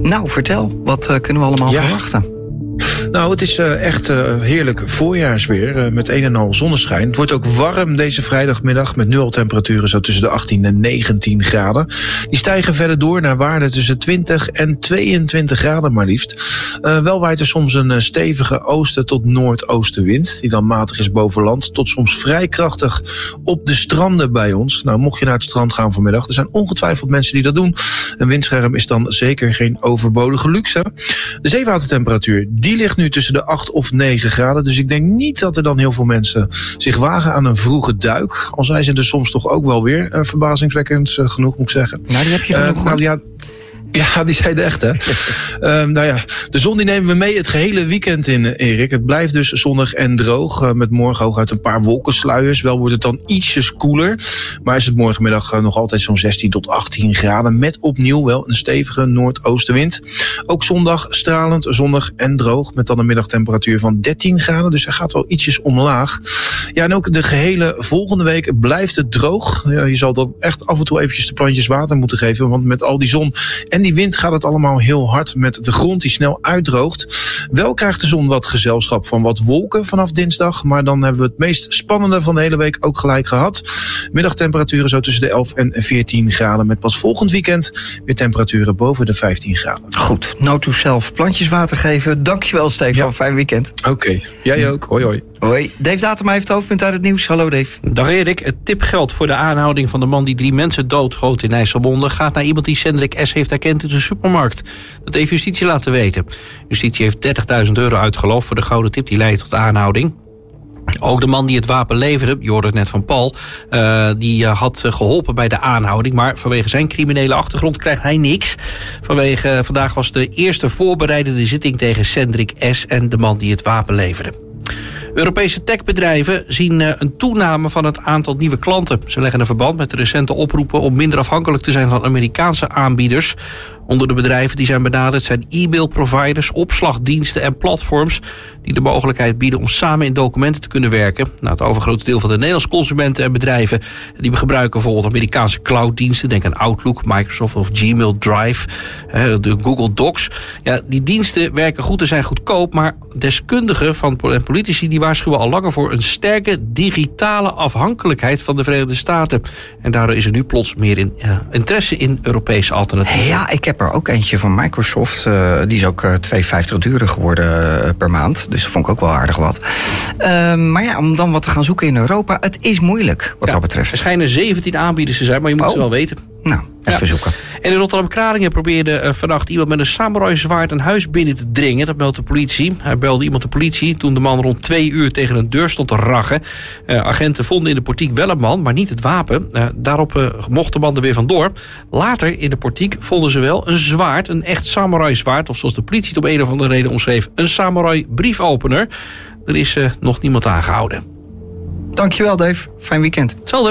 Nou, vertel. Wat uh, kunnen we allemaal ja. verwachten? Nou, het is uh, echt uh, heerlijk voorjaarsweer uh, met een en al zonneschijn. Het wordt ook warm deze vrijdagmiddag met nu al temperaturen zo tussen de achttien en negentien graden. Die stijgen verder door naar waarden tussen twintig en tweeëntwintig graden maar liefst. Uh, wel waait er soms een uh, stevige oosten tot noordoostenwind die dan matig is boven land tot soms vrij krachtig op de stranden bij ons. Nou, mocht je naar het strand gaan vanmiddag, er zijn ongetwijfeld mensen die dat doen. Een windscherm is dan zeker geen overbodige luxe. De zeewatertemperatuur, die ligt nu tussen de acht of negen graden. Dus ik denk niet dat er dan heel veel mensen zich wagen aan een vroege duik. Al zijn ze er soms toch ook wel weer uh, verbazingwekkend uh, genoeg, moet ik zeggen. Nou, die heb je genoeg, uh, nou, ja, Ja, die zijn echt, hè. um, nou ja, de zon die nemen we mee het gehele weekend in, Erik. Het blijft dus zonnig en droog. Uh, met morgen hooguit een paar wolkensluiers. Wel wordt het dan ietsjes koeler. Maar is het morgenmiddag uh, nog altijd zo'n zestien tot achttien graden. Met opnieuw wel een stevige noordoostenwind. Ook zondag stralend, zonnig en droog. Met dan een middagtemperatuur van dertien graden. Dus hij gaat wel ietsjes omlaag. Ja, en ook de gehele volgende week blijft het droog. Ja, je zal dan echt af en toe eventjes de plantjes water moeten geven. Want met al die zon en die wind gaat het allemaal heel hard met de grond die snel uitdroogt. Wel krijgt de zon wat gezelschap van wat wolken vanaf dinsdag. Maar dan hebben we het meest spannende van de hele week ook gelijk gehad. Middagtemperaturen zo tussen de elf en veertien graden. Met pas volgend weekend weer temperaturen boven de vijftien graden. Goed, note to self. Plantjes water geven. Dankjewel, Stefan. Ja. Fijn weekend. Oké, okay. Jij ook. Hoi hoi. Hoi. Dave Datema heeft het hoofdpunt uit het nieuws. Hallo Dave. Dag Erik. Het tipgeld voor de aanhouding van de man die drie mensen doodschoot in IJsselmonde gaat naar iemand die Cendrik S. heeft herkend in de supermarkt. Dat heeft justitie laten weten. Justitie heeft dertigduizend euro uitgeloofd voor de gouden tip die leidt tot aanhouding. Ook de man die het wapen leverde, je hoorde het net van Paul, uh, die uh, had geholpen bij de aanhouding. Maar vanwege zijn criminele achtergrond krijgt hij niks. Vanwege uh, vandaag was de eerste voorbereidende zitting tegen Cendrik S. en de man die het wapen leverde. Europese techbedrijven zien uh, een toename van het aantal nieuwe klanten. Ze leggen een verband met de recente oproepen om minder afhankelijk te zijn van Amerikaanse aanbieders. Onder de bedrijven die zijn benaderd zijn e-mailproviders, opslagdiensten en platforms die de mogelijkheid bieden om samen in documenten te kunnen werken. Nou, het overgrote deel van de Nederlandse consumenten en bedrijven die gebruiken bijvoorbeeld Amerikaanse clouddiensten. Denk aan Outlook, Microsoft of Gmail, Drive, de Google Docs. Ja, die diensten werken goed en zijn goedkoop, maar deskundigen van politici die waarschuwen al langer voor een sterke digitale afhankelijkheid van de Verenigde Staten. En daardoor is er nu plots meer in, uh, interesse in Europese alternatieven. Ja, ik heb er ook eentje van Microsoft. Uh, die is ook uh, twee vijftig duurder geworden uh, per maand. Dus dat vond ik ook wel aardig wat. Uh, maar ja, om dan wat te gaan zoeken in Europa, het is moeilijk wat ja, dat betreft. Er schijnen zeventien aanbieders te zijn, maar je moet oh. ze wel weten. Nou, even ja. zoeken. En in Rotterdam-Kralingen probeerde uh, vannacht iemand met een samurai-zwaard een huis binnen te dringen. Dat meldt de politie. Hij belde iemand de politie toen de man rond twee uur tegen een deur stond te rachen. Uh, agenten vonden in de portiek wel een man, maar niet het wapen. Uh, daarop uh, mocht de man er weer vandoor. Later in de portiek vonden ze wel een zwaard, een echt samurai-zwaard. Of zoals de politie het op een of andere reden omschreef, een samurai-briefopener. Er is uh, nog niemand aangehouden. Dankjewel Dave, fijn weekend. Hetzelfde.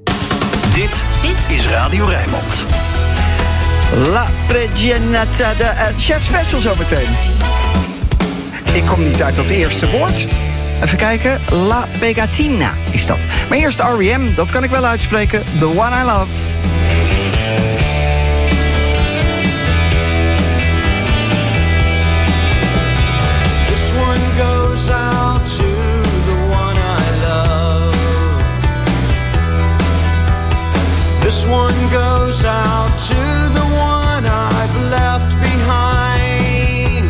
Dit, dit is Radio Rijnmond. La Pregianata, de uh, Chef Special zometeen. Ik kom niet uit dat eerste woord. Even kijken, La Pegatina is dat. Maar eerst R E M, dat kan ik wel uitspreken. The One I Love. This one goes out to This one goes out to the one I've left behind.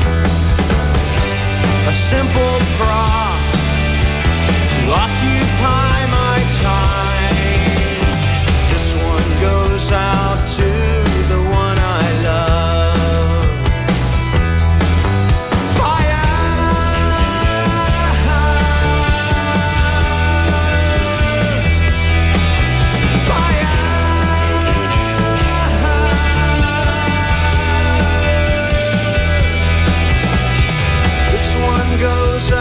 A simple prop to occupy my time. This one goes out to the one I love. Fire! Fire! Goes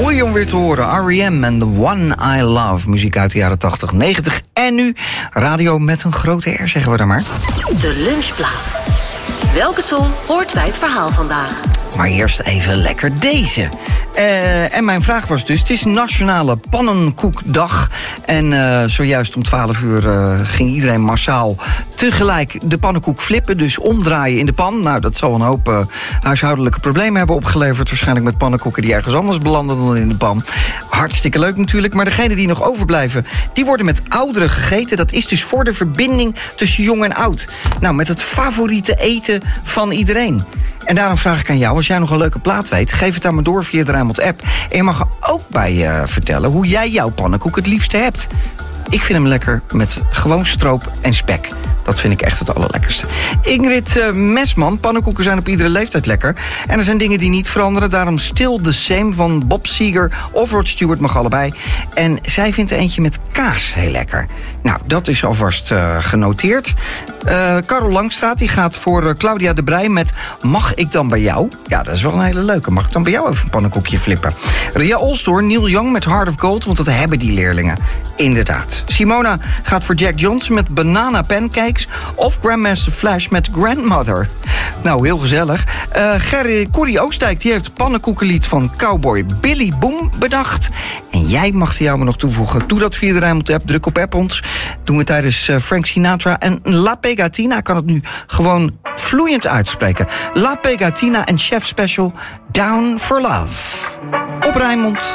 Mooi om weer te horen. R E M en The One I Love. Muziek uit de jaren tachtig, negentig en nu radio met een grote R, zeggen we dan maar. De lunchplaat. Welke song hoort bij het verhaal vandaag? Maar eerst even lekker deze. Uh, en mijn vraag was dus, het is Nationale Pannenkoekdag. En uh, zojuist om twaalf uur uh, ging iedereen massaal tegelijk de pannenkoek flippen. Dus omdraaien in de pan. Nou, dat zal een hoop uh, huishoudelijke problemen hebben opgeleverd. Waarschijnlijk met pannenkoeken die ergens anders belanden dan in de pan. Hartstikke leuk natuurlijk. Maar degenen die nog overblijven, die worden met ouderen gegeten. Dat is dus voor de verbinding tussen jong en oud. Nou, met het favoriete eten van iedereen. En daarom vraag ik aan jou, als jij nog een leuke plaat weet, geef het aan me door via de Rijnmond-app. En je mag er ook bij uh, vertellen hoe jij jouw pannenkoek het liefste hebt. Ik vind hem lekker met gewoon stroop en spek. Dat vind ik echt het allerlekkerste. Ingrid uh, Mesman, pannenkoeken zijn op iedere leeftijd lekker. En er zijn dingen die niet veranderen. Daarom Still the Same van Bob Seger of Rod Stewart mag allebei. En zij vindt er eentje met kaas heel lekker. Nou, dat is alvast uh, genoteerd. Uh, Karel Langstraat die gaat voor uh, Claudia de Breij met Mag ik dan bij jou? Ja, dat is wel een hele leuke. Mag ik dan bij jou even een pannenkoekje flippen? Ria Olstor, Neil Young met Heart of Gold, want dat hebben die leerlingen. Inderdaad. Simona gaat voor Jack Johnson met Banana Pancakes of Grandmaster Flash met Grandmother. Nou, heel gezellig. Uh, Gerry Corrie Oostdijk die heeft het pannenkoekenlied van Cowboy Billy Boom bedacht. En jij mag er jou maar nog toevoegen. Doe dat via de Rijnmond-app. Druk op app ons. Doen we tijdens uh, Frank Sinatra en La Pegatina. kan het nu gewoon vloeiend uitspreken. La Pegatina en Chef Special Down for Love. Op Rijnmond.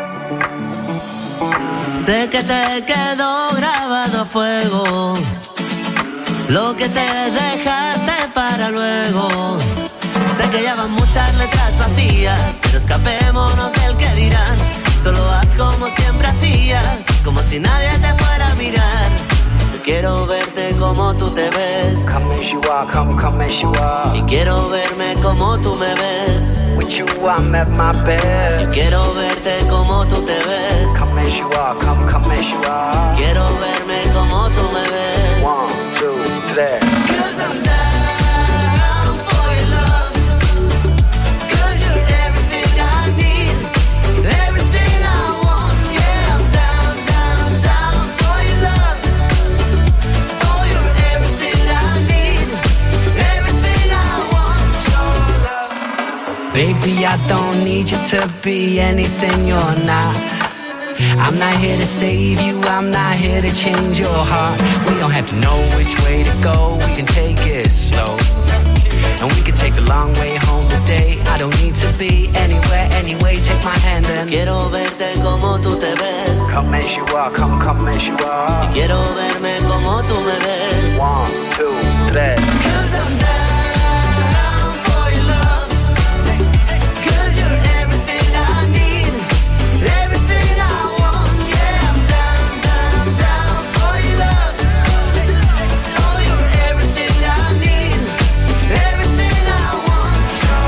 Sé que te quedó grabado a fuego lo que te dejaste para luego. Sé que ya van muchas letras vacías, pero escapémonos del que dirán. Solo haz como siempre hacías, como si nadie te fuera a mirar. Yo quiero verte como tú te ves. Come as you are, come, come as you are. Y quiero verme como tú me ves. With you I'm at my best. Yo quiero verte como tú te ves. Come as you are, come, come as you are. Quiero verme como tú me ves. One, two, three. 'Cause I'm down for your love. 'Cause you're everything I need. Everything I want. Yeah, I'm down, down, down for your love. Oh, you're everything I need. Everything I want. Your love. Baby, I don't need you to be anything you're not. I'm not here to save you, I'm not here to change your heart. We don't have to know which way to go, we can take it slow. And we can take the long way home today. I don't need to be anywhere, anyway, take my hand and quiero verte como tú te ves. Come as you are, come, come as you are. Y quiero verme como tú me ves. One, two, three. 'Cause I'm down for your love. 'Cause you're everything I need. Everything I want. Yeah, I'm down, down, down for your love. Oh, you're everything I need. Everything I want.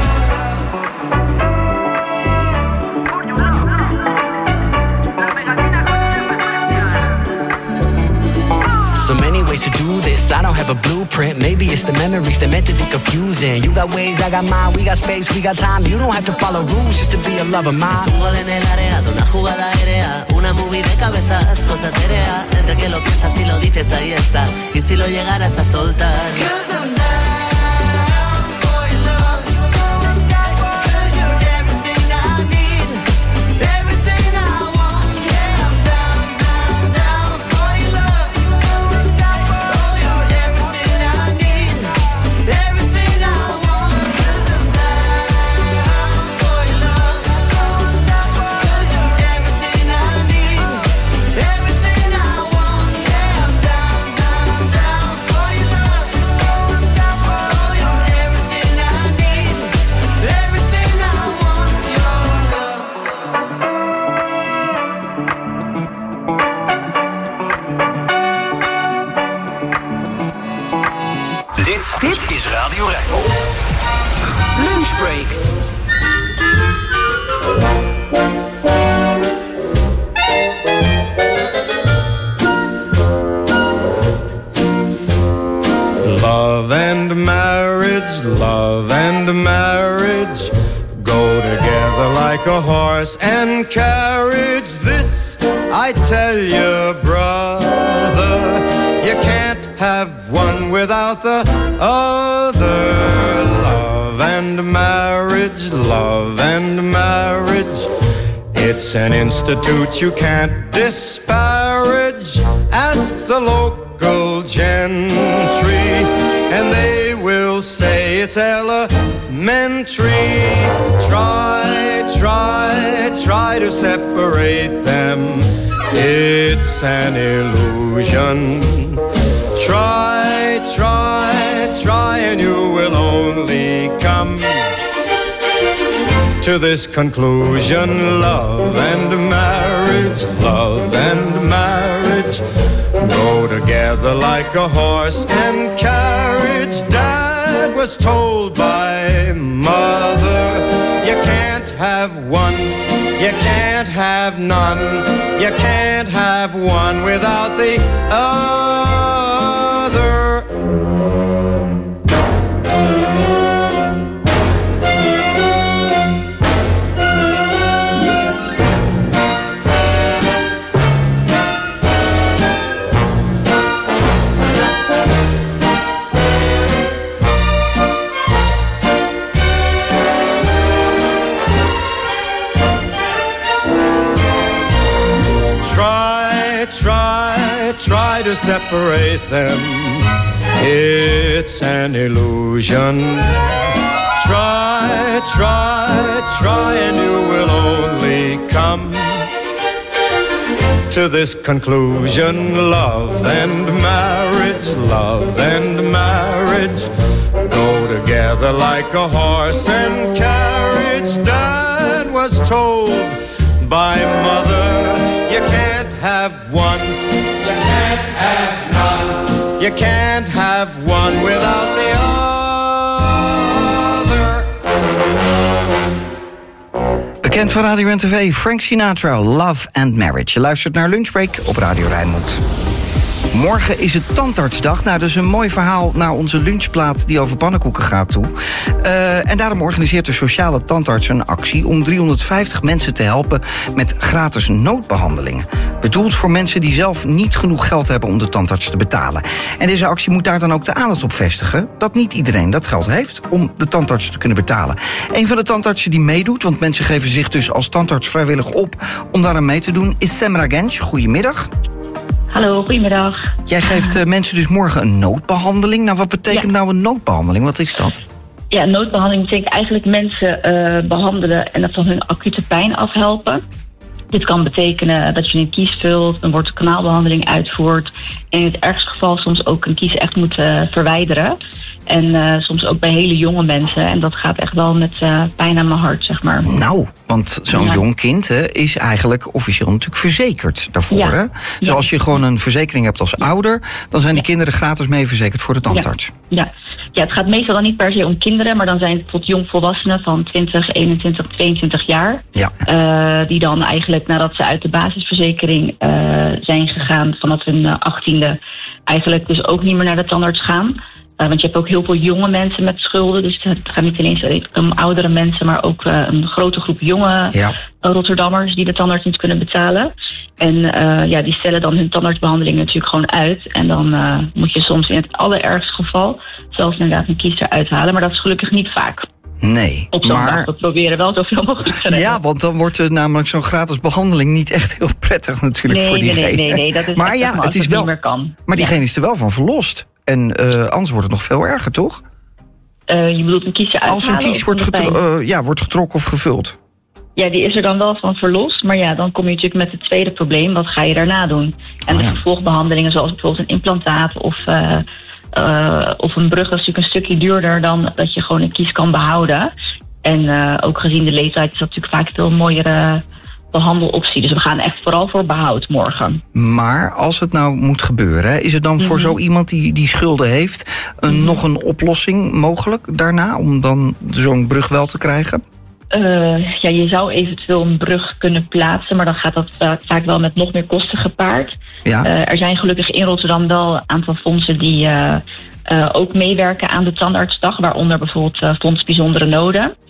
So many ways to do this, I don't have a blueprint. Maybe it's the memories that meant to be confusing. You got ways, I got mine, we got space, we got time. You don't have to follow rules just to be a lover of mine. Es un gol en el área, de una jugada aérea. Una movie de cabezas, cosa etérea. Entre que lo piensas y lo dices, ahí está. Y si lo llegaras a soltar. 'Cause I'm down for your love. 'Cause you're everything I need. Everything I want. Yeah, I'm down, down, down for your love. Oh, you're everything I need. Everything I want. 'Cause I'm down for your love. 'Cause you're everything I need. Everything I want. Yeah, I'm down, down, down for your love. Oh, you're everything I need. Everything I want. Your love. Dit, dit is Radio Rijnmond. Lunchbreak. Love and marriage, love and marriage go together like like a horse and carriage. This I tell you, brother, you can't have one without the other. Love and marriage, love and marriage, it's an institute you can't disparage. Ask the local gentry and they will say it's elementary. Try, try, try to separate them, it's an illusion. Try, try, try and you will only come to this conclusion. Love and marriage, love and marriage go together like a horse and carriage. Dad was told by mother, you can't have one, you can't have none, you can't have one without the other. Try, try to separate them, it's an illusion. Try, try, try and you will only come to this conclusion. Love and marriage, love and marriage go together like a horse and carriage. Dad was told by mother, you can't have one, you can't have none, you can't have one without the other. Bekend van Radio en T V, Frank Sinatra, Love and Marriage. Je luistert naar Lunchbreak op Radio Rijnmond. Morgen is het tandartsdag. Nou, dat is een mooi verhaal naar onze lunchplaat die over pannenkoeken gaat toe. Uh, en daarom organiseert de sociale tandarts een actie om driehonderdvijftig mensen te helpen met gratis noodbehandelingen. Bedoeld voor mensen die zelf niet genoeg geld hebben om de tandarts te betalen. En deze actie moet daar dan ook de aandacht op vestigen dat niet iedereen dat geld heeft om de tandarts te kunnen betalen. Een van de tandartsen die meedoet, want mensen geven zich dus als tandarts vrijwillig op om daar aan mee te doen, is Semra Genç. Goedemiddag. Hallo, goedemiddag. Jij geeft uh, mensen dus morgen een noodbehandeling. Nou, wat betekent ja. nou een noodbehandeling? Wat is dat? Ja, noodbehandeling betekent eigenlijk mensen uh, behandelen en van hun acute pijn afhelpen. Dit kan betekenen dat je een kies vult, een wortelkanaalbehandeling uitvoert en in het ergste geval soms ook een kies echt moet uh, verwijderen. En uh, soms ook bij hele jonge mensen. En dat gaat echt wel met uh, pijn aan mijn hart, zeg maar. Nou, want zo'n ja. jong kind hè, is eigenlijk officieel natuurlijk verzekerd daarvoor. Ja. Hè? Dus ja. als je gewoon een verzekering hebt als ouder, dan zijn die ja. kinderen gratis mee verzekerd voor de tandarts. Ja. Ja. ja, het gaat meestal dan niet per se om kinderen, maar dan zijn het tot jongvolwassenen van twintig, eenentwintig, tweeëntwintig jaar. Ja. Uh, die dan eigenlijk nadat ze uit de basisverzekering uh, zijn gegaan vanaf hun uh, achttiende, eigenlijk dus ook niet meer naar de tandarts gaan. Uh, want je hebt ook heel veel jonge mensen met schulden. Dus het gaat niet alleen om oudere mensen, maar ook uh, een grote groep jonge ja. Rotterdammers die de tandarts niet kunnen betalen. En uh, ja, die stellen dan hun tandartsbehandeling natuurlijk gewoon uit. En dan uh, moet je soms in het allerergste geval zelfs inderdaad een kies eruit halen. Maar dat is gelukkig niet vaak. Nee, op zo'n maar... dag. We proberen wel zoveel mogelijk te redden. Ja, want dan wordt er namelijk zo'n gratis behandeling niet echt heel prettig natuurlijk nee, voor diegene. Nee, nee, nee, dat is maar ja, het is wel. Niet meer kan. Maar diegene ja. is er wel van verlost. En uh, anders wordt het nog veel erger, toch? Uh, je bedoelt een kies uithalen? Als een kies wordt, getro- uh, ja, wordt getrokken of gevuld. Ja, die is er dan wel van verlost. Maar ja, dan kom je natuurlijk met het tweede probleem. Wat ga je daarna doen? En oh, ja. de vervolgbehandelingen zoals bijvoorbeeld een implantaat of, uh, uh, of een brug, dat is natuurlijk een stukje duurder dan dat je gewoon een kies kan behouden. En uh, ook gezien de leeftijd is dat natuurlijk vaak veel mooiere behandeloptie. Dus we gaan echt vooral voor behoud morgen. Maar als het nou moet gebeuren, is het dan mm-hmm. voor zo iemand die, die schulden heeft een, mm-hmm. nog een oplossing mogelijk daarna om dan zo'n brug wel te krijgen? Uh, ja, je zou eventueel een brug kunnen plaatsen, maar dan gaat dat vaak wel met nog meer kosten gepaard. Ja. Uh, er zijn gelukkig in Rotterdam wel een aantal fondsen die uh, uh, ook meewerken aan de tandartsdag, waaronder bijvoorbeeld uh, Fonds Bijzondere Noden.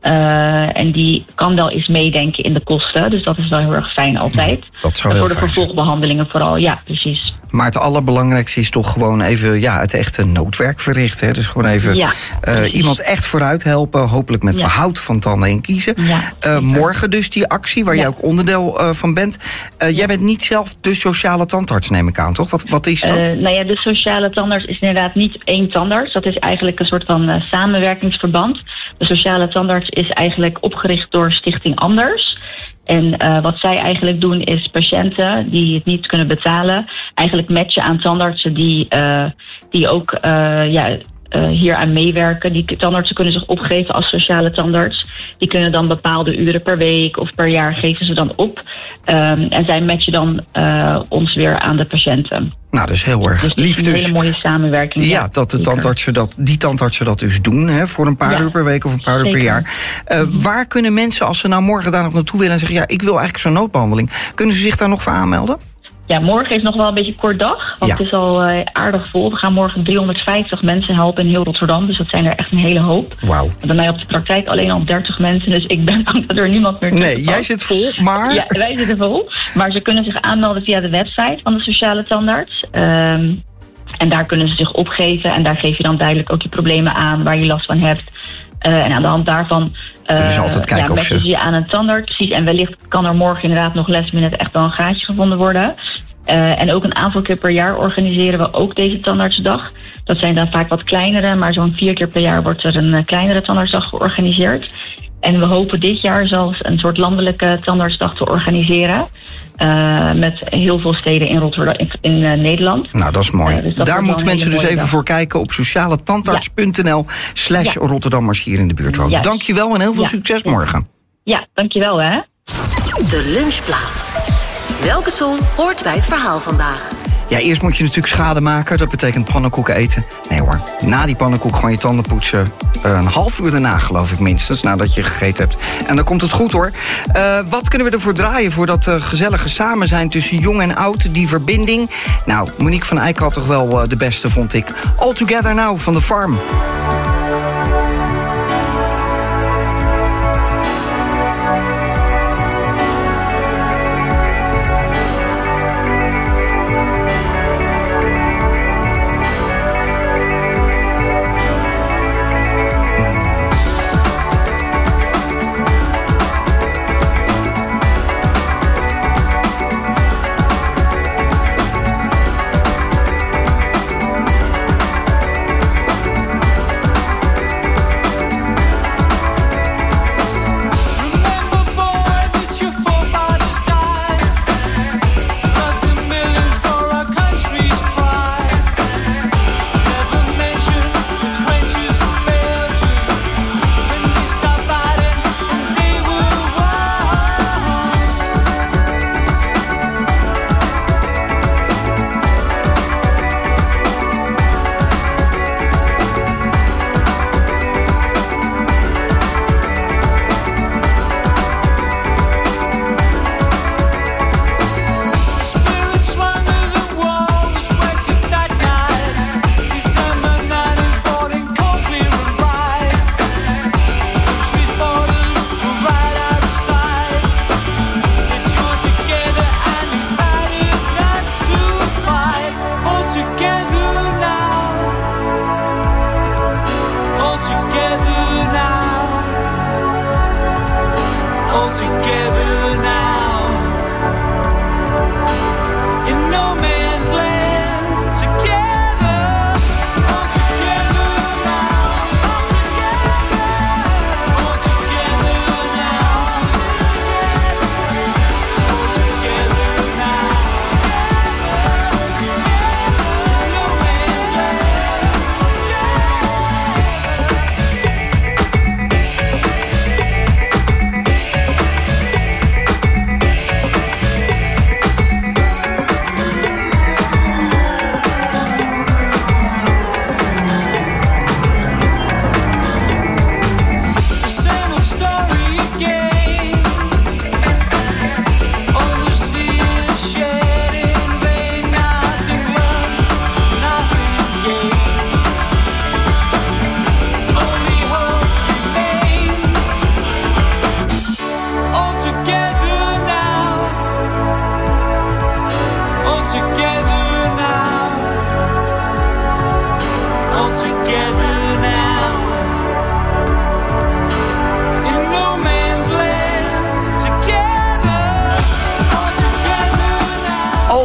Uh, en die kan wel eens meedenken in de kosten. Dus dat is wel heel erg fijn altijd. Dat zou en heel voor de fijn vervolgbehandelingen vooral, ja, precies. Maar het allerbelangrijkste is toch gewoon even ja, het echte noodwerk verrichten. Hè? Dus gewoon even ja, uh, iemand echt vooruit helpen. Hopelijk met ja. behoud van tanden en kiezen. Ja, uh, morgen dus die actie waar ja. jij ook onderdeel uh, van bent. Uh, ja. Jij bent niet zelf de sociale tandarts, neem ik aan, toch? Wat, wat is dat? Uh, nou ja, de sociale tandarts is inderdaad niet één tandarts. Dat is eigenlijk een soort van uh, samenwerkingsverband. De sociale tandarts is eigenlijk opgericht door Stichting Anders. En uh, wat zij eigenlijk doen is patiënten die het niet kunnen betalen, eigenlijk matchen aan tandartsen die, uh, die ook uh, ja, uh, hier aan meewerken. Die tandartsen kunnen zich opgeven als sociale tandarts. Die kunnen dan bepaalde uren per week of per jaar geven ze dan op. Um, en zij matchen dan uh, ons weer aan de patiënten. Nou, dat is heel erg dus lief. Een dus. hele mooie samenwerking. Ja, ja dat de tandartsen dat, die tandartsen dat dus doen, hè, voor een paar ja, uur per week of een paar zeker. uur per jaar. Uh, mm-hmm. Waar kunnen mensen, als ze nou morgen daar nog naartoe willen en zeggen, ja, ik wil eigenlijk zo'n noodbehandeling, kunnen ze zich daar nog voor aanmelden? Ja, morgen is nog wel een beetje een kort dag. Want ja. het is al uh, aardig vol. We gaan morgen driehonderdvijftig mensen helpen in heel Rotterdam. Dus dat zijn er echt een hele hoop. Wauw. Bij mij op de praktijk alleen al dertig mensen. Dus ik ben bang dat er niemand meer tussen Nee, past. jij zit vol, maar... Ja, wij zitten vol. Maar ze kunnen zich aanmelden via de website van de sociale tandarts. Um, en daar kunnen ze zich opgeven. En daar geef je dan duidelijk ook je problemen aan waar je last van hebt. Uh, en aan de hand daarvan uh, altijd kijken ja, of ze... je je aan een tandarts. Precies. En wellicht kan er morgen inderdaad nog last minute echt wel een gaatje gevonden worden. Uh, en ook een aantal keer per jaar organiseren we ook deze tandartsdag. Dat zijn dan vaak wat kleinere, maar zo'n vier keer per jaar wordt er een uh, kleinere tandartsdag georganiseerd. En we hopen dit jaar zelfs een soort landelijke tandartsdag te organiseren. Uh, met heel veel steden in Rotterdam, in, in uh, Nederland. Nou, dat is mooi. Uh, dus dat Daar moeten mensen dus even dag. voor kijken op socialetandarts.nl slash Rotterdam als je hier in de buurt woont. Ja. Dankjewel en heel veel ja. succes morgen. Ja, dankjewel hè. De lunchplaat. Welke song hoort bij het verhaal vandaag? Ja, eerst moet je natuurlijk schade maken. Dat betekent pannenkoeken eten. Nee hoor, na die pannenkoek gewoon je tanden poetsen. Een half uur daarna, geloof ik minstens, nadat je gegeten hebt. En dan komt het goed hoor. Uh, wat kunnen we ervoor draaien voor dat uh, gezellige samen zijn tussen jong en oud? Die verbinding. Nou, Monique van Eyck had toch wel uh, de beste, vond ik. All Together Now van The Farm.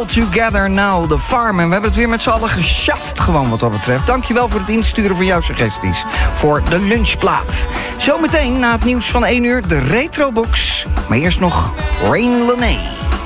Together Now, The Farm. En we hebben het weer met z'n allen geschaft gewoon wat dat betreft. Dankjewel voor het insturen van jouw suggesties voor de lunchplaat. Zometeen na het nieuws van één uur de Retrobox. Maar eerst nog Rain Lene.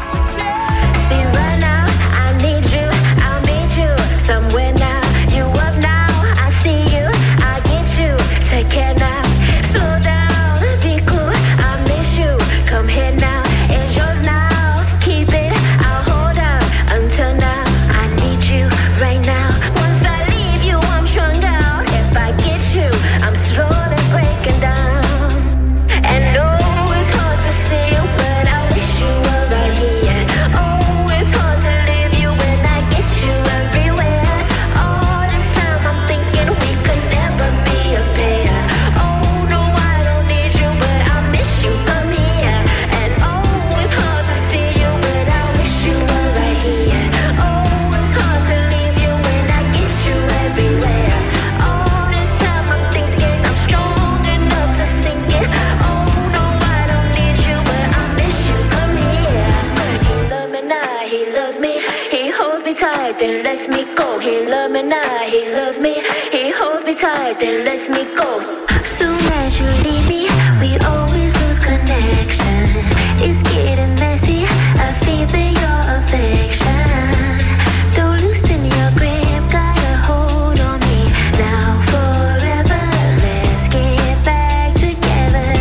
Then lets me go. He loves me now, he loves me. He holds me tight, then lets me go. Soon as you leave me, we always lose connection. It's getting messy, I feel that your affection. Don't loosen your grip, got a hold on me now forever. Let's get back together.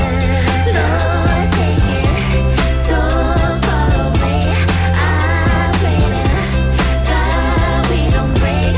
Lord, take it so far away. I pray that God we don't break.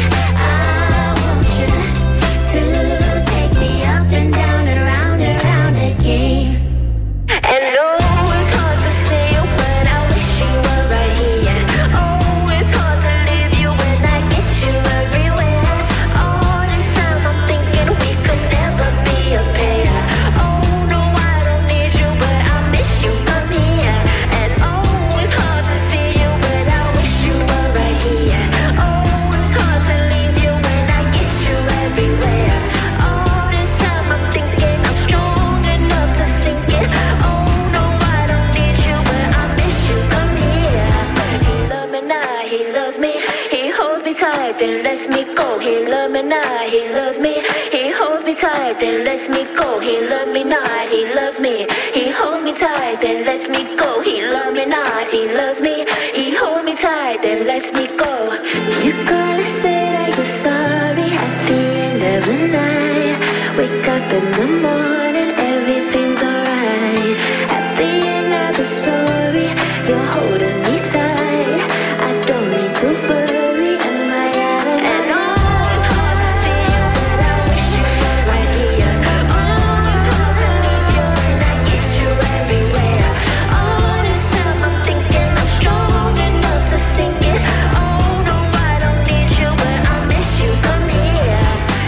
I want you to take me up and down and round and round again. And oh, it's hard to say it when I wish you were right here. Oh, it's hard to leave you when I get you everywhere. All this time I'm thinking we could never be a pair. Oh no, I don't need you, but I miss you. Come here. And oh, it's hard to see you when I wish you were right here. Oh, it's hard to leave you when I get you everywhere. All this time I'm thinking I'm strong enough to sink it. Oh no, I don't need you, but I miss you. Come here. He loves me now, he loves me. He holds me tight, then lets me go. He loves me now, he loves me. He holds me tight, then lets me go. He loves me not, he loves me. He holds me tight, then lets me go. He loves me not, he loves me. He holds me tight, then lets me go. You gotta say that you're sorry at the end of the night. Wake up in the morning, everything's alright. At the end of the story, you're holding me tight. I don't need to worry, am I out of and oh, it's hard to see you, but I wish you were right here. Oh, it's hard to leave you when I get you everywhere. All this time I'm thinking I'm strong enough to sink it. Oh no, I don't need you, but I miss you. Come here.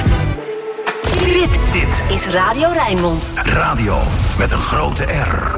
Dit, dit is Radio Rijnmond. Radio met een grote R.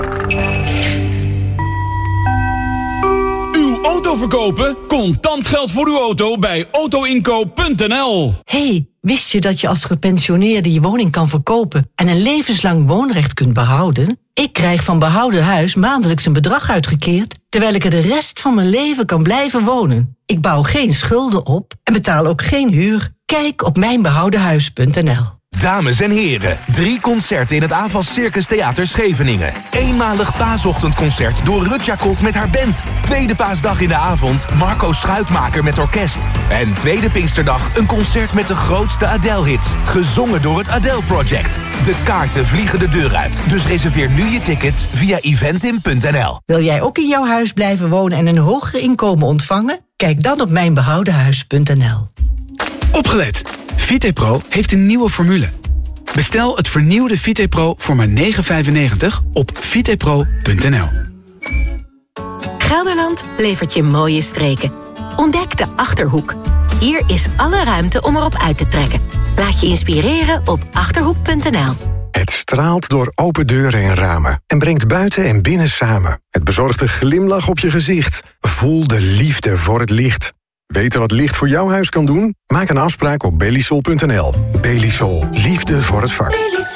Uw auto verkopen? Contant geld voor uw auto bij auto inkoop punt n l. Hey, wist je dat je als gepensioneerde je woning kan verkopen en een levenslang woonrecht kunt behouden? Ik krijg van Behouden Huis maandelijks een bedrag uitgekeerd, terwijl ik er de rest van mijn leven kan blijven wonen. Ik bouw geen schulden op en betaal ook geen huur. Kijk op mijn behouden huis punt n l. Dames en heren, drie concerten in het A V A S Circus Theater Scheveningen. Eenmalig paasochtendconcert door Rut Jacot met haar band. Tweede paasdag in de avond Marco Schuitmaker met orkest. En tweede Pinksterdag een concert met de grootste Adele-hits. Gezongen door het Adele Project. De kaarten vliegen de deur uit. Dus reserveer nu je tickets via eventim punt n l. Wil jij ook in jouw huis blijven wonen en een hoger inkomen ontvangen? Kijk dan op mijn behouden huis punt n l. Opgelet! Vitepro heeft een nieuwe formule. Bestel het vernieuwde Vitepro voor maar negen vijfennegentig op vitepro punt n l. Gelderland levert je mooie streken. Ontdek de Achterhoek. Hier is alle ruimte om erop uit te trekken. Laat je inspireren op achterhoek punt n l. Het straalt door open deuren en ramen en brengt buiten en binnen samen. Het bezorgt een glimlach op je gezicht. Voel de liefde voor het licht. Weten wat licht voor jouw huis kan doen? Maak een afspraak op belisol punt n l. Belisol. Liefde voor het vak. Belisol.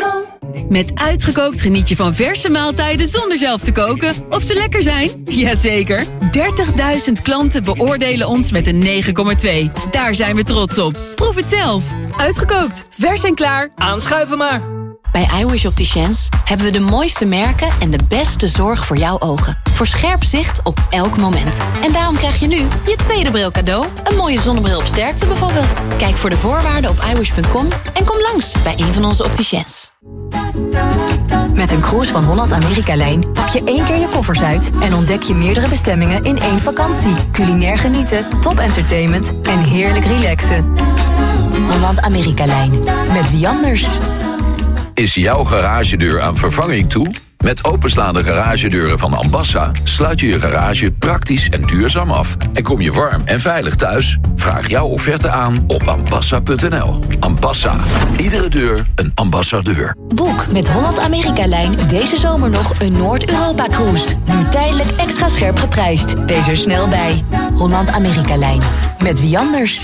Met Uitgekookt geniet je van verse maaltijden zonder zelf te koken. Of ze lekker zijn? Jazeker. dertigduizend klanten beoordelen ons met een negen komma twee. Daar zijn we trots op. Proef het zelf. Uitgekookt. Vers en klaar. Aanschuiven maar. Bij iWish Opticians hebben we de mooiste merken en de beste zorg voor jouw ogen. Voor scherp zicht op elk moment. En daarom krijg je nu je tweede bril cadeau. Een mooie zonnebril op sterkte bijvoorbeeld. Kijk voor de voorwaarden op i wish punt com en kom langs bij een van onze opticians. Met een cruise van Holland Amerika-lijn pak je één keer je koffers uit en ontdek je meerdere bestemmingen in één vakantie. Culinair genieten, top entertainment en heerlijk relaxen. Holland Amerika-lijn. Met wie anders? Is jouw garagedeur aan vervanging toe? Met openslaande garagedeuren van Ambassa sluit je je garage praktisch en duurzaam af. En kom je warm en veilig thuis? Vraag jouw offerte aan op ambassa punt n l. Ambassa. Iedere deur een ambassadeur. Boek met Holland Amerika-lijn deze zomer nog een Noord-Europa-cruise. Nu tijdelijk extra scherp geprijsd. Wees er snel bij. Holland Amerika-lijn. Met wie anders?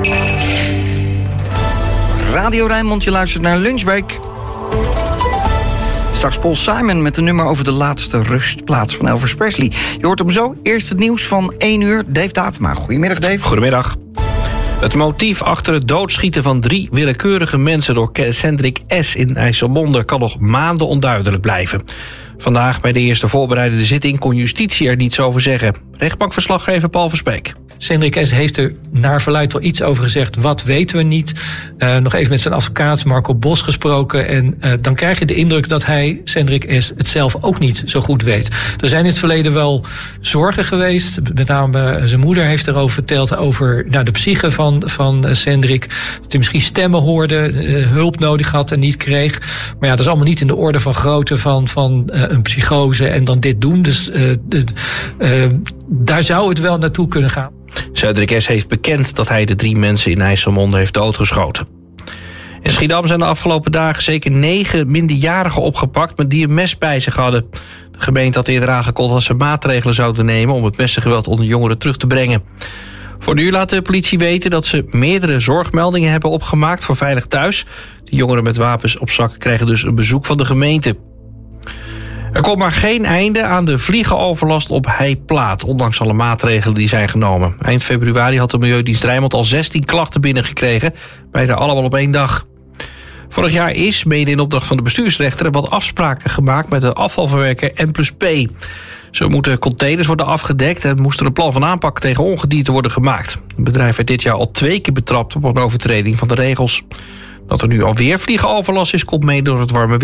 Radio Rijnmond, je luistert naar Lunchbreak. Straks Paul Simon met een nummer over de laatste rustplaats van Elvis Presley. Je hoort hem zo. Eerst het nieuws van één uur. Dave Datema. Goedemiddag, Dave. Goedemiddag. Het motief achter het doodschieten van drie willekeurige mensen door Cendrik S. in IJsselmonde kan nog maanden onduidelijk blijven. Vandaag bij de eerste voorbereidende zitting kon justitie er niets over zeggen. Rechtbankverslaggever Paul Verspeek. Cendrik S. heeft er naar verluidt wel iets over gezegd. Wat weten we niet? Uh, nog even met zijn advocaat Marco Bos gesproken. En uh, dan krijg je de indruk dat hij, Cendrik S., het zelf ook niet zo goed weet. Er zijn in het verleden wel zorgen geweest. Met name uh, zijn moeder heeft erover verteld. Over nou, de psyche van, van uh, Cendrik. Dat hij misschien stemmen hoorde. Uh, hulp nodig had en niet kreeg. Maar ja, dat is allemaal niet in de orde van grootte van, van uh, een psychose. En dan dit doen. Dus uh, uh, uh, daar zou het wel naartoe kunnen gaan. Cendrik S. heeft bekend dat hij de drie mensen in IJsselmonde heeft doodgeschoten. In Schiedam zijn de afgelopen dagen zeker negen minderjarigen opgepakt met die een mes bij zich hadden. De gemeente had eerder aangekondigd dat ze maatregelen zouden nemen om het messengeweld onder jongeren terug te brengen. Voor nu laat de politie weten dat ze meerdere zorgmeldingen hebben opgemaakt voor Veilig Thuis. De jongeren met wapens op zak krijgen dus een bezoek van de gemeente. Er komt maar geen einde aan de vliegenoverlast op Heiplaat, ondanks alle maatregelen die zijn genomen. Eind februari had de Milieudienst Rijnmond al zestien klachten binnengekregen, bijna allemaal op één dag. Vorig jaar is, mede in opdracht van de bestuursrechter, er wat afspraken gemaakt met de afvalverwerker N plus P. Zo moeten containers worden afgedekt en moest er een plan van aanpak tegen ongedierte worden gemaakt. Het bedrijf werd dit jaar al twee keer betrapt op een overtreding van de regels. Dat er nu alweer vliegenoverlast is, komt mee door het warme weer.